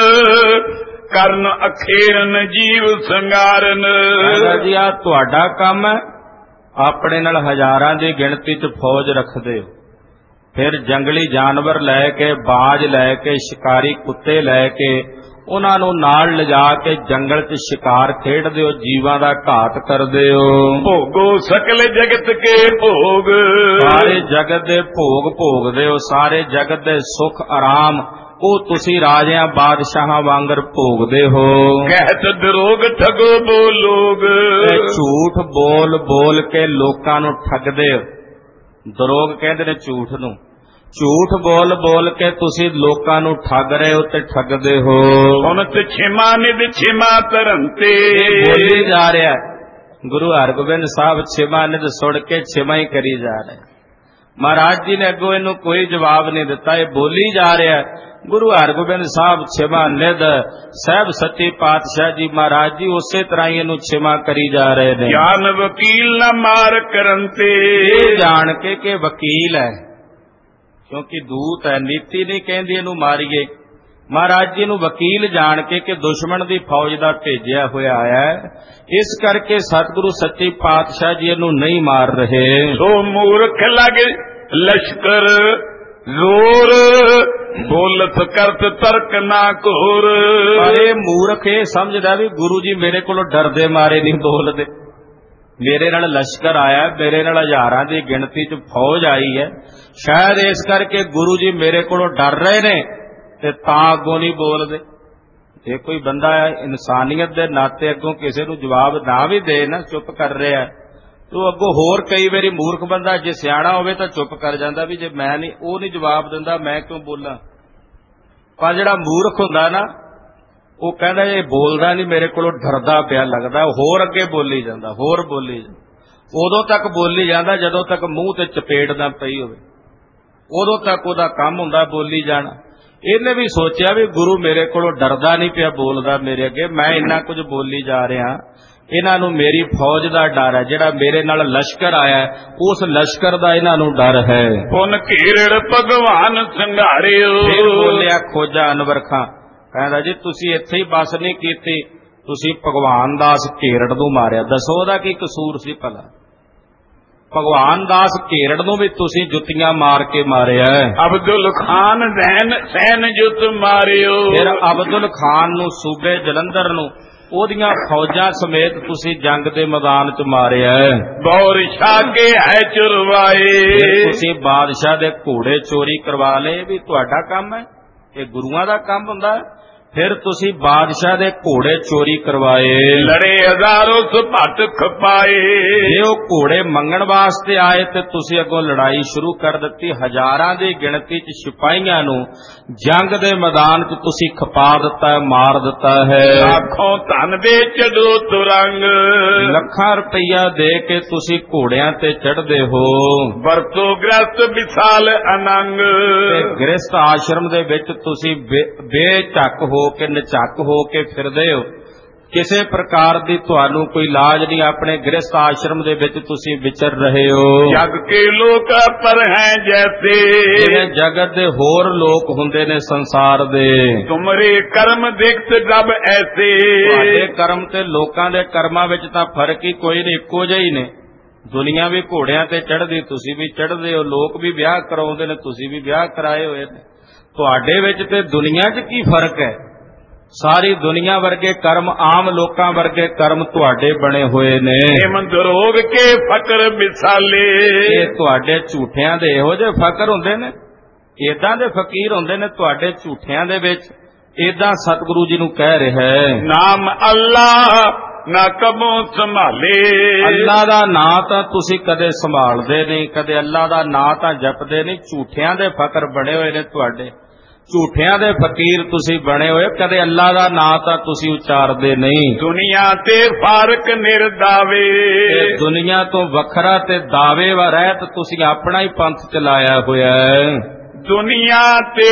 A: ਕਰਨ ਅਖੇਰਨ ਜੀਵ ਸੰਗਾਰਨ।
B: ਜੀ ਆ ਤੁਹਾਡਾ ਕੰਮ ਹੈ, ਆਪਣੇ ਨਾਲ ਹਜ਼ਾਰਾਂ ਦੀ ਗਿਣਤੀ 'ਚ ਫੌਜ ਰੱਖਦੇ ਹੋ, ਫਿਰ ਜੰਗਲੀ ਜਾਨਵਰ ਲੈ ਕੇ, ਬਾਜ ਲੈ ਕੇ, ਸ਼ਿਕਾਰੀ ਕੁੱਤੇ ਲੈ ਕੇ ਉਹਨਾਂ ਨੂੰ ਨਾਲ ਲਿਜਾ ਕੇ ਜੰਗਲ 'ਚ ਸ਼ਿਕਾਰ ਖੇਡਦੇ ਹੋ, ਜੀਵਾਂ ਦਾ ਘਾਤ ਕਰਦੇ ਹੋ।
A: ਭੋਗੋ ਸਕਲ ਜਗਤ ਕੇ ਭੋਗ,
B: ਸਾਰੇ ਜਗਤ ਦੇ ਭੋਗ ਭੋਗਦੇ ਹੋ, ਸਾਰੇ ਜਗਤ ਦੇ ਸੁੱਖ ਆਰਾਮ ਉਹ ਤੁਸੀਂ ਰਾਜਿਆਂ ਬਾਦਸ਼ਾਹਾਂ ਵਾਂਗਰ ਭੋਗਦੇ ਹੋ।
A: ਕਹਿਤ ਦਰੋਗ ਠਗੋ ਬੋਲੋਗ,
B: ਝੂਠ ਬੋਲ ਬੋਲ ਕੇ ਲੋਕਾਂ ਨੂੰ ਠੱਗਦੇ ਹੋ। ਦਰੋਗ ਕਹਿੰਦੇ ਨੇ ਝੂਠ ਨੂੰ। ਝੂਠ ਬੋਲ ਬੋਲ ਕੇ ਤੁਸੀਂ ਲੋਕਾਂ ਨੂੰ ਠੱਗ ਰਹੇ ਹੋ ਤੇ ਠੱਗਦੇ ਹੋ।
A: ਹੁਣ ਤੇ ਛਿਮਾ ਨਿਧ ਛਿਮਾ ਧਰੰਤੇ,
B: ਬੋਲੀ ਜਾ ਰਿਹਾ ਗੁਰੂ ਹਰਗੋਬਿੰਦ ਸਾਹਿਬ, ਛਿਮਾ ਨਿਧ ਸੁਣ ਕੇ ਛਿਮਾ ਹੀ ਕਰੀ ਜਾ ਰਿਹਾ। ਮਹਾਰਾਜ ਜੀ ਨੇ ਅੱਗੋਂ ਇਹਨੂੰ ਕੋਈ ਜਵਾਬ ਨਹੀਂ ਦਿੱਤਾ, ਇਹ ਬੋਲੀ ਜਾ ਰਿਹਾ। ਗੁਰੂ ਹਰਗੋਬਿੰਦ ਸਾਹਿਬ ਛਿਮਾ ਨਿਧ ਸਾਹਿਬ ਸੱਚੇ ਪਾਤਸ਼ਾਹ ਜੀ ਮਹਾਰਾਜ ਜੀ ਉਸੇ ਤਰ੍ਹਾਂ ਹੀ ਇਹਨੂੰ ਛਿਮਾ ਕਰੀ ਜਾ ਰਹੇ ਨੇ।
A: ਜਾਨ ਵਕੀਲ ਨਾ ਮਾਰ ਕਰਨ ਤੇ,
B: ਇਹ ਜਾਣ ਕੇ ਕਿ ਵਕੀਲ ਹੈ, ਕਿਉਂਕਿ ਦੂਤ ਹੈ, ਨੀਤੀ ਨਹੀਂ ਕਹਿੰਦੀ ਇਹਨੂੰ ਮਾਰੀਏ। ਮਹਾਰਾਜ ਜੀ ਨੂੰ ਵਕੀਲ ਜਾਣ ਕੇ ਕਿ ਦੁਸ਼ਮਣ ਦੀ ਫੌਜ ਦਾ ਭੇਜਿਆ ਹੋਇਆ ਹੈ, ਇਸ ਕਰਕੇ ਸਤਿਗੁਰੂ ਸੱਚੇ ਪਾਤਸ਼ਾਹ ਜੀ ਇਹਨੂੰ ਨਹੀਂ ਮਾਰ ਰਹੇ।
A: ਸੋ ਮੂਰਖ ਲਗ ਲਸ਼ਕਰ ਜ਼ੋਰ, ਬੋਲਤ ਕਰਤ ਤਰਕ ਨਾ ਘੋਰ।
B: ਪਰ ਇਹ ਮੂਰਖ ਇਹ ਸਮਝਦਾ ਵੀ ਗੁਰੂ ਜੀ ਮੇਰੇ ਕੋਲੋਂ ਡਰਦੇ ਮਾਰੇ ਨਹੀਂ ਬੋਲਦੇ। ਮੇਰੇ ਨਾਲ ਲਸ਼ਕਰ ਆਇਆ, ਮੇਰੇ ਨਾਲ ਹਜ਼ਾਰਾਂ ਦੀ ਗਿਣਤੀ 'ਚ ਫੌਜ ਆਈ ਹੈ, ਸ਼ਾਇਦ ਇਸ ਕਰਕੇ ਗੁਰੂ ਜੀ ਮੇਰੇ ਕੋਲੋਂ ਡਰ ਰਹੇ ਨੇ ਤੇ ਤਾਂ ਅੱਗੋਂ ਨਹੀਂ ਬੋਲਦੇ। ਜੇ ਕੋਈ ਬੰਦਾ ਇਨਸਾਨੀਅਤ ਦੇ ਨਾਤੇ ਅੱਗੋਂ ਕਿਸੇ ਨੂੰ ਜਵਾਬ ਨਾ ਵੀ ਦੇ ਨਾ, ਚੁੱਪ ਕਰ ਰਿਹਾ, ਤੋ ਅੱਗੋਂ ਹੋਰ ਕਈ ਵਾਰੀ ਮੂਰਖ ਬੰਦਾ ਜੇ ਸਿਆਣਾ ਹੋਵੇ ਤਾਂ ਚੁੱਪ ਕਰ ਜਾਂਦਾ ਵੀ ਜੇ ਮੈਂ ਨਹੀਂ, ਉਹ ਨਹੀਂ ਜਵਾਬ ਦਿੰਦਾ ਮੈਂ ਕਿਉਂ ਬੋਲਾਂ। ਪਰ ਜਿਹੜਾ ਮੂਰਖ ਹੁੰਦਾ ਨਾ, ਉਹ ਕਹਿੰਦਾ ਇਹ ਬੋਲਦਾ ਨਹੀਂ, ਮੇਰੇ ਕੋਲੋਂ ਡਰਦਾ ਪਿਆ ਲੱਗਦਾ, ਹੋਰ ਅੱਗੇ ਬੋਲੀ ਜਾਂਦਾ, ਹੋਰ ਬੋਲੀ ਜਾਂਦਾ। ਉਦੋਂ ਤੱਕ ਬੋਲੀ ਜਾਂਦਾ ਜਦੋਂ ਤੱਕ ਮੂੰਹ ਤੇ ਚਪੇੜ ਨਾ ਪਈ ਹੋਵੇ, ਉਦੋਂ ਤੱਕ ਉਹਦਾ ਕੰਮ ਹੁੰਦਾ ਬੋਲੀ ਜਾਣਾ। ਇਹਨੇ ਵੀ ਸੋਚਿਆ ਵੀ ਗੁਰੂ ਮੇਰੇ ਕੋਲੋਂ ਡਰਦਾ ਨਹੀਂ ਪਿਆ, ਬੋਲਦਾ ਮੇਰੇ ਅੱਗੇ, ਮੈਂ ਇੰਨਾ ਕੁਝ ਬੋਲੀ ਜਾ ਰਿਹਾ, ਇਹਨਾਂ ਨੂੰ ਮੇਰੀ ਫੌਜ ਦਾ ਡਰ ਹੈ, ਜਿਹੜਾ ਮੇਰੇ ਨਾਲ ਲਸ਼ਕਰ ਆਇਆ ਉਸ ਲਸ਼ਕਰ ਦਾ ਇਹਨਾਂ ਨੂੰ ਡਰ ਹੈ।
A: ਪੁਨ ਘੇਰੜ ਭਗਵਾਨ ਸੰਘਾਰਿਓ,
B: ਫਿਰ ਬੋਲਿਆ ਖੋਜਾ ਅਨਵਰ ਖਾਂ, ਕਹਿੰਦਾ ਜੀ ਤੁਸੀਂ ਇੱਥੇ ਹੀ ਬਸ ਨਹੀਂ ਕੀਤੀ, ਤੁਸੀਂ ਭਗਵਾਨ ਦਾਸ ਘੇਰੜ ਨੂੰ ਮਾਰਿਆ। ਦੱਸੋ ਉਹਦਾ ਕੀ ਕਸੂਰ ਸੀ ਭਲਾ? ਭਗਵਾਨ ਦਾਸ ਘੇਰੜ ਨੂੰ ਵੀ ਤੁਸੀਂ ਜੁੱਤੀਆਂ ਮਾਰ ਕੇ ਮਾਰਿਆ।
A: ਅਬਦੁਲ ਖਾਨ ਸੈਨ ਸੈਨ ਜੁੱਤ ਮਾਰਿਓ।
B: ਫਿਰ ਅਬਦੁਲ ਖਾਨ ਨੂੰ ਸੂਬੇ ਜਲੰਧਰ ਨੂੰ ਉਹਦੀਆਂ ਫੌਜਾਂ ਸਮੇਤ ਤੁਸੀਂ ਜੰਗ ਦੇ ਮੈਦਾਨ 'ਚ ਮਾਰਿਆ।
A: ਬੌਰ ਸ਼ਾਹ ਕੇ ਹੈ ਚੁਰਵਾਏ।
B: ਤੁਸੀਂ ਬਾਦਸ਼ਾਹ ਦੇ ਘੋੜੇ ਚੋਰੀ ਕਰਵਾ ਲਏ। ਵੀ ਤੁਹਾਡਾ ਕੰਮ ਹੈ, ਇਹ ਗੁਰੂਆਂ ਦਾ ਕੰਮ ਹੁੰਦਾ ਹੈ। ਫਿਰ ਤੁਸੀਂ ਬਾਦਸ਼ਾਹ ਦੇ ਘੋੜੇ ਚੋਰੀ ਕਰਵਾਏ।
A: ਲੜੇ ਹਜ਼ਾਰੋਂ ਸੁਭੱਟ ਖਪਾਏ।
B: ਜੇ ਉਹ ਘੋੜੇ ਮੰਗਣ ਵਾਸਤੇ ਆਏ ਤੇ ਤੁਸੀਂ ਅੱਗੋਂ ਲੜਾਈ ਸ਼ੁਰੂ ਕਰ ਦਿੱਤੀ। ਹਜ਼ਾਰਾਂ ਦੀ ਗਿਣਤੀ 'ਚ ਸਿਪਾਹੀਆਂ ਨੂੰ ਜੰਗ ਦੇ ਮੈਦਾਨ 'ਚ ਤੁਸੀਂ ਖਪਾ ਦਿੱਤਾ ਹੈ, ਮਾਰ ਦਿੱਤਾ ਹੈ।
A: ਲੱਖੋਂ ਧਨ ਦੇ ਚੜੋ ਤੁਰੰਗ।
B: ਲੱਖਾਂ ਰੁਪਈਆ ਦੇ ਕੇ ਤੁਸੀਂ ਘੋੜਿਆਂ ਤੇ ਚੜ੍ਹਦੇ ਹੋ।
A: ਵਰਤੋ ਗ੍ਰਸਤ ਵਿਸਾਲ ਅਨੰਗ।
B: ਤੇ ਗ੍ਰਸਤ ਆਸ਼ਰਮ ਦੇ ਵਿੱਚ ਤੁਸੀਂ ਬੇਝੱਕ ਹੋ ਕੇ ਨਝੱਕ ਹੋ ਕੇ ਫਿਰਦੇ ਹੋ। ਕਿਸੇ ਪ੍ਰਕਾਰ ਦੀ ਤੁਹਾਨੂੰ ਕੋਈ ਲਾਜ ਨਹੀਂ। ਆਪਣੇ ਗ੍ਰਸਤ ਆਸ਼ਰਮ ਦੇ ਵਿੱਚ ਤੁਸੀਂ ਵਿਚਰ ਰਹੇ ਹੋ।
A: ਜਗ ਕੇ ਲੋਕ ਪਰ ਹੈ ਜੈਸੇ।
B: ਜਿਵੇਂ ਜਗਤ ਦੇ ਹੋਰ ਲੋਕ ਹੁੰਦੇ ਨੇ ਸੰਸਾਰ ਦੇ।
A: ਤੁਮਰੇ ਕਰਮ ਦੇਖਤ ਜਬ ਐਸੇ।
B: ਤੁਹਾਡੇ ਕਰਮ ਤੇ ਲੋਕਾਂ ਦੇ ਕਰਮਾਂ ਵਿੱਚ ਤਾਂ ਫਰਕ ਹੀ ਕੋਈ ਨਹੀਂ, ਇੱਕੋ ਜਿਹਾ ਹੀ ਨੇ। ਦੁਨੀਆ ਵੀ ਘੋੜਿਆਂ ਤੇ ਚੜ੍ਹਦੀ, ਤੁਸੀਂ ਵੀ ਚੜ੍ਹਦੇ ਹੋ। ਲੋਕ ਵੀ ਵਿਆਹ ਕਰਾਉਂਦੇ ਨੇ, ਤੁਸੀਂ ਵੀ ਵਿਆਹ ਕਰਾਏ ਹੋਏ ਨੇ। ਤੁਹਾਡੇ ਵਿੱਚ ਤੇ ਦੁਨੀਆ 'ਚ ਕੀ ਫਰਕ ਹੈ? ਸਾਰੀ ਦੁਨੀਆ ਵਰਗੇ ਕਰਮ, ਆਮ ਲੋਕਾਂ ਵਰਗੇ ਕਰਮ ਤੁਹਾਡੇ ਬਣੇ ਹੋਏ ਨੇ।
A: ਹਿਮੰਤ ਰੋਗ ਕੇ ਫਕਰ ਮਿਸਾਲੇ।
B: ਇਹ ਤੁਹਾਡੇ ਝੂਠਿਆਂ ਦੇ ਇਹੋ ਜਿਹੇ ਫਕਰ ਹੁੰਦੇ ਨੇ, ਏਦਾਂ ਦੇ ਫਕੀਰ ਹੁੰਦੇ ਨੇ ਤੁਹਾਡੇ ਝੂਠਿਆਂ ਦੇ ਵਿੱਚ। ਏਦਾਂ ਸਤਿਗੁਰੂ ਜੀ ਨੂੰ ਕਹਿ ਰਿਹਾ ਹੈ,
A: ਨਾਮ ਅੱਲਾ ਨਾ ਕਬੋ ਸੰਭਾਲੇ।
B: ਅੱਲਾ ਦਾ ਨਾਂ ਤਾਂ ਤੁਸੀਂ ਕਦੇ ਸੰਭਾਲਦੇ ਨਹੀਂ, ਕਦੇ ਅੱਲਾ ਦਾ ਨਾਂ ਤਾਂ ਜਪਦੇ ਨਹੀਂ। ਝੂਠਿਆਂ ਦੇ ਫਕਰ ਬਣੇ ਹੋਏ ਨੇ ਤੁਹਾਡੇ, ਝੂਠਿਆਂ ਦੇ ਫਕੀਰ ਤੁਸੀਂ ਬਣੇ ਹੋਏ। ਕਦੇ ਅੱਲਾ ਦਾ ਨਾਂ ਤਾਂ ਤੁਸੀਂ ਉਚਾਰਦੇ ਨਹੀਂ।
A: ਦੁਨੀਆ ਤੇ ਫਰਕ ਨਿਰਦਾਵੇ।
B: ਦੁਨੀਆ ਤੋਂ ਵੱਖਰਾ ਤੇ ਦਾਅਵੇ ਵਾ ਰਹਿਤ ਤੁਸੀਂ ਆਪਣਾ ਹੀ ਪੰਥ ਚਲਾਇਆ ਹੋਇਆ ਹੈ।
A: ਦੁਨੀਆ ਤੇ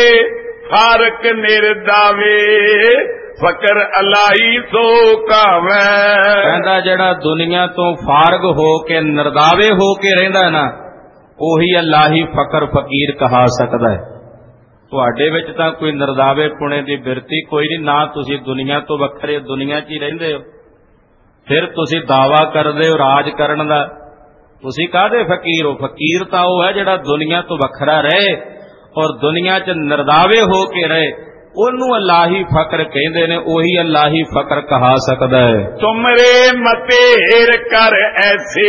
A: ਫਰਕ ਨਿਰਦਾਵੇ ਫਕਰ ਅਲਾਈ ਸੋ ਕਾਵੈ।
B: ਕਹਿੰਦਾ ਜਿਹੜਾ ਦੁਨੀਆ ਤੋਂ ਫਾਰਗ ਹੋ ਕੇ ਨਿਰਦਾਵੇ ਹੋ ਕੇ ਰਹਿੰਦਾ ਨਾ, ਉਹੀ ਅੱਲਾਹੀ ਫਕਰ ਫਕੀਰ ਕਹਾ ਸਕਦਾ ਹੈ। ਤੁਹਾਡੇ ਵਿੱਚ ਤਾਂ ਕੋਈ ਨਿਰਦਾਵੇ ਪੁਣੇ ਦੀ ਬਿਰਤੀ ਕੋਈ ਨਹੀਂ। ਨਾ ਤੁਸੀਂ ਦੁਨੀਆ ਤੋਂ ਵੱਖਰੇ, ਦੁਨੀਆ 'ਚ ਹੀ ਰਹਿੰਦੇ ਹੋ। ਫਿਰ ਤੁਸੀਂ ਦਾਵਾ ਕਰਦੇ ਹੋ ਰਾਜ ਕਰਨ ਦਾ। ਤੁਸੀਂ ਕਾਹਦੇ ਫਕੀਰ ਹੋ? ਫਕੀਰ ਤਾਂ ਉਹ ਹੈ ਜਿਹੜਾ ਦੁਨੀਆ ਤੋਂ ਵੱਖਰਾ ਰਹੇ ਔਰ ਦੁਨੀਆ 'ਚ ਨਿਰਦਾਵੇ ਹੋ ਕੇ ਰਹੇ। ਉਹਨੂੰ ਅੱਲਾਹੀ ਫਕਰ ਕਹਿੰਦੇ ਨੇ, ਉਹੀ ਅੱਲਾਹੀ ਫਕਰ ਕਹਾ ਸਕਦਾ ਹੈ।
A: ਤੁਮਰੇ ਮਤੇਰ ਕਰ ਐਸੇ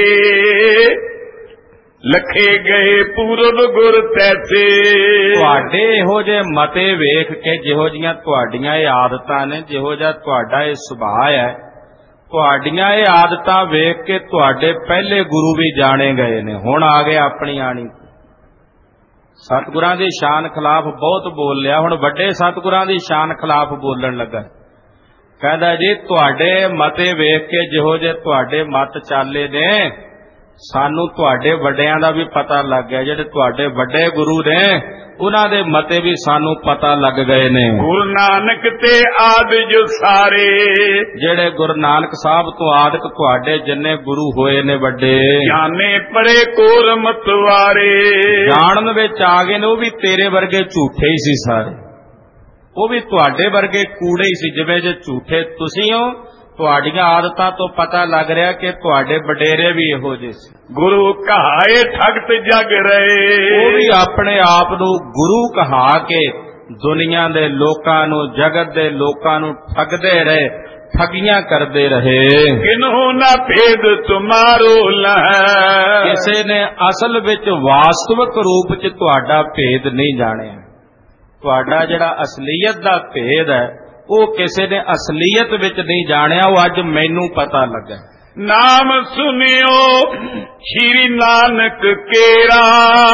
A: ਲਖੇ ਗਏ ਪੂਰਬ ਗੁਰ ਤੈਸੇ। ਤੁਹਾਡੇ ਇਹੋ ਜਿਹੇ ਮਤੇ ਵੇਖ ਕੇ, ਜਿਹੋ ਜਿਹੀਆਂ ਤੁਹਾਡੀਆਂ ਇਹ ਆਦਤਾਂ ਨੇ, ਜਿਹੋ ਜਿਹਾ ਤੁਹਾਡਾ ਇਹ ਸੁਭਾਅ ਹੈ, ਤੁਹਾਡੀਆਂ ਇਹ ਆਦਤਾਂ ਵੇਖ ਕੇ ਤੁਹਾਡੇ ਪਹਿਲੇ ਗੁਰੂ ਵੀ ਜਾਣੇ ਗਏ ਨੇ। ਹੁਣ ਆ ਗਏ ਆਪਣੀ ਆਣੀ। ਸਤਿਗੁਰਾਂ ਦੀ ਸ਼ਾਨ ਖਿਲਾਫ ਬਹੁਤ ਬੋਲ ਲਿਆ, ਹੁਣ ਵੱਡੇ ਸਤਿਗੁਰਾਂ ਦੀ ਸ਼ਾਨ ਖਿਲਾਫ ਬੋਲਣ ਲੱਗਾ। ਕਹਿੰਦਾ ਜੀ ਤੁਹਾਡੇ ਮਤੇ ਵੇਖ ਕੇ, ਜਿਹੋ ਜਿਹੇ ਤੁਹਾਡੇ ਮਤ ਚਾਲੇ ਨੇ, ਸਾਨੂੰ ਤੁਹਾਡੇ ਵੱਡਿਆਂ ਦਾ ਵੀ ਪਤਾ ਲੱਗ ਗਿਆ। ਜਿਹੜੇ ਤੁਹਾਡੇ ਵੱਡੇ ਗੁਰੂ ਨੇ ਉਹਨਾਂ ਦੇ ਮਤੇ ਵੀ ਸਾਨੂੰ ਪਤਾ ਲੱਗ ਗਏ ਨੇ। ਗੁਰੂ ਨਾਨਕ ਤੇ ਆਦਿ ਜੋ ਸਾਰੇ, ਜਿਹੜੇ ਗੁਰੂ ਨਾਨਕ ਸਾਹਿਬ ਤੋਂ ਆਦਿਕ ਤੁਹਾਡੇ ਜਿੰਨੇ ਗੁਰੂ ਹੋਏ ਨੇ ਵੱਡੇ, ਜਾਣੇ ਪੜੇ ਕੋਰ ਮਤਵਾਰੇ, ਜਾਣਨ ਵਿੱਚ ਆ ਗਏ ਨੇ ਉਹ ਵੀ ਤੇਰੇ ਵਰਗੇ ਝੂਠੇ ਹੀ ਸੀ ਸਾਰੇ। ਉਹ ਵੀ ਤੁਹਾਡੇ ਵਰਗੇ ਕੂੜੇ ਹੀ ਸੀ। ਜਿਵੇਂ ਜੇ ਝੂਠੇ ਤੁਸੀਂ ਹੋ, ਤੁਹਾਡੀਆਂ ਆਦਤਾਂ ਤੋਂ ਪਤਾ ਲੱਗ ਰਿਹਾ ਕਿ ਤੁਹਾਡੇ ਵਡੇਰੇ ਵੀ ਇਹੋ ਜਿਹੇ ਸੀ। ਗੁਰੂ ਕਹਾਏ ਠਗਤ ਜਗ ਰਹੇ, ਉਹ ਵੀ ਆਪਣੇ ਆਪ ਨੂੰ ਗੁਰੂ ਕਹਾ ਕੇ ਦੁਨੀਆ ਦੇ ਲੋਕਾਂ ਨੂੰ, ਜਗਤ ਦੇ ਲੋਕਾਂ ਨੂੰ ਠੱਗਦੇ ਰਹੇ, ਠੱਗੀਆਂ ਕਰਦੇ ਰਹੇ। ਕਿਨਹੂ ਨਾ ਭੇਦ ਤੁਮਾਰੋ ਲਹੈ, ਕਿਸੇ ਨੇ ਅਸਲ ਵਿੱਚ ਵਾਸਤਵਿਕ ਰੂਪ ਚ ਤੁਹਾਡਾ ਭੇਦ ਨਹੀਂ ਜਾਣਿਆ। ਤੁਹਾਡਾ ਜਿਹੜਾ ਅਸਲੀਅਤ ਦਾ ਭੇਦ ਹੈ ਉਹ ਕਿਸੇ ਨੇ ਅਸਲੀਅਤ ਵਿੱਚ ਨਹੀਂ ਜਾਣਿਆ। ਉਹ ਅੱਜ ਮੈਨੂੰ ਪਤਾ ਲੱਗਾ। ਨਾਮ ਸੁਨਿਓ ਸ਼੍ਰੀ ਨਾਨਕ ਕੇਰਾ,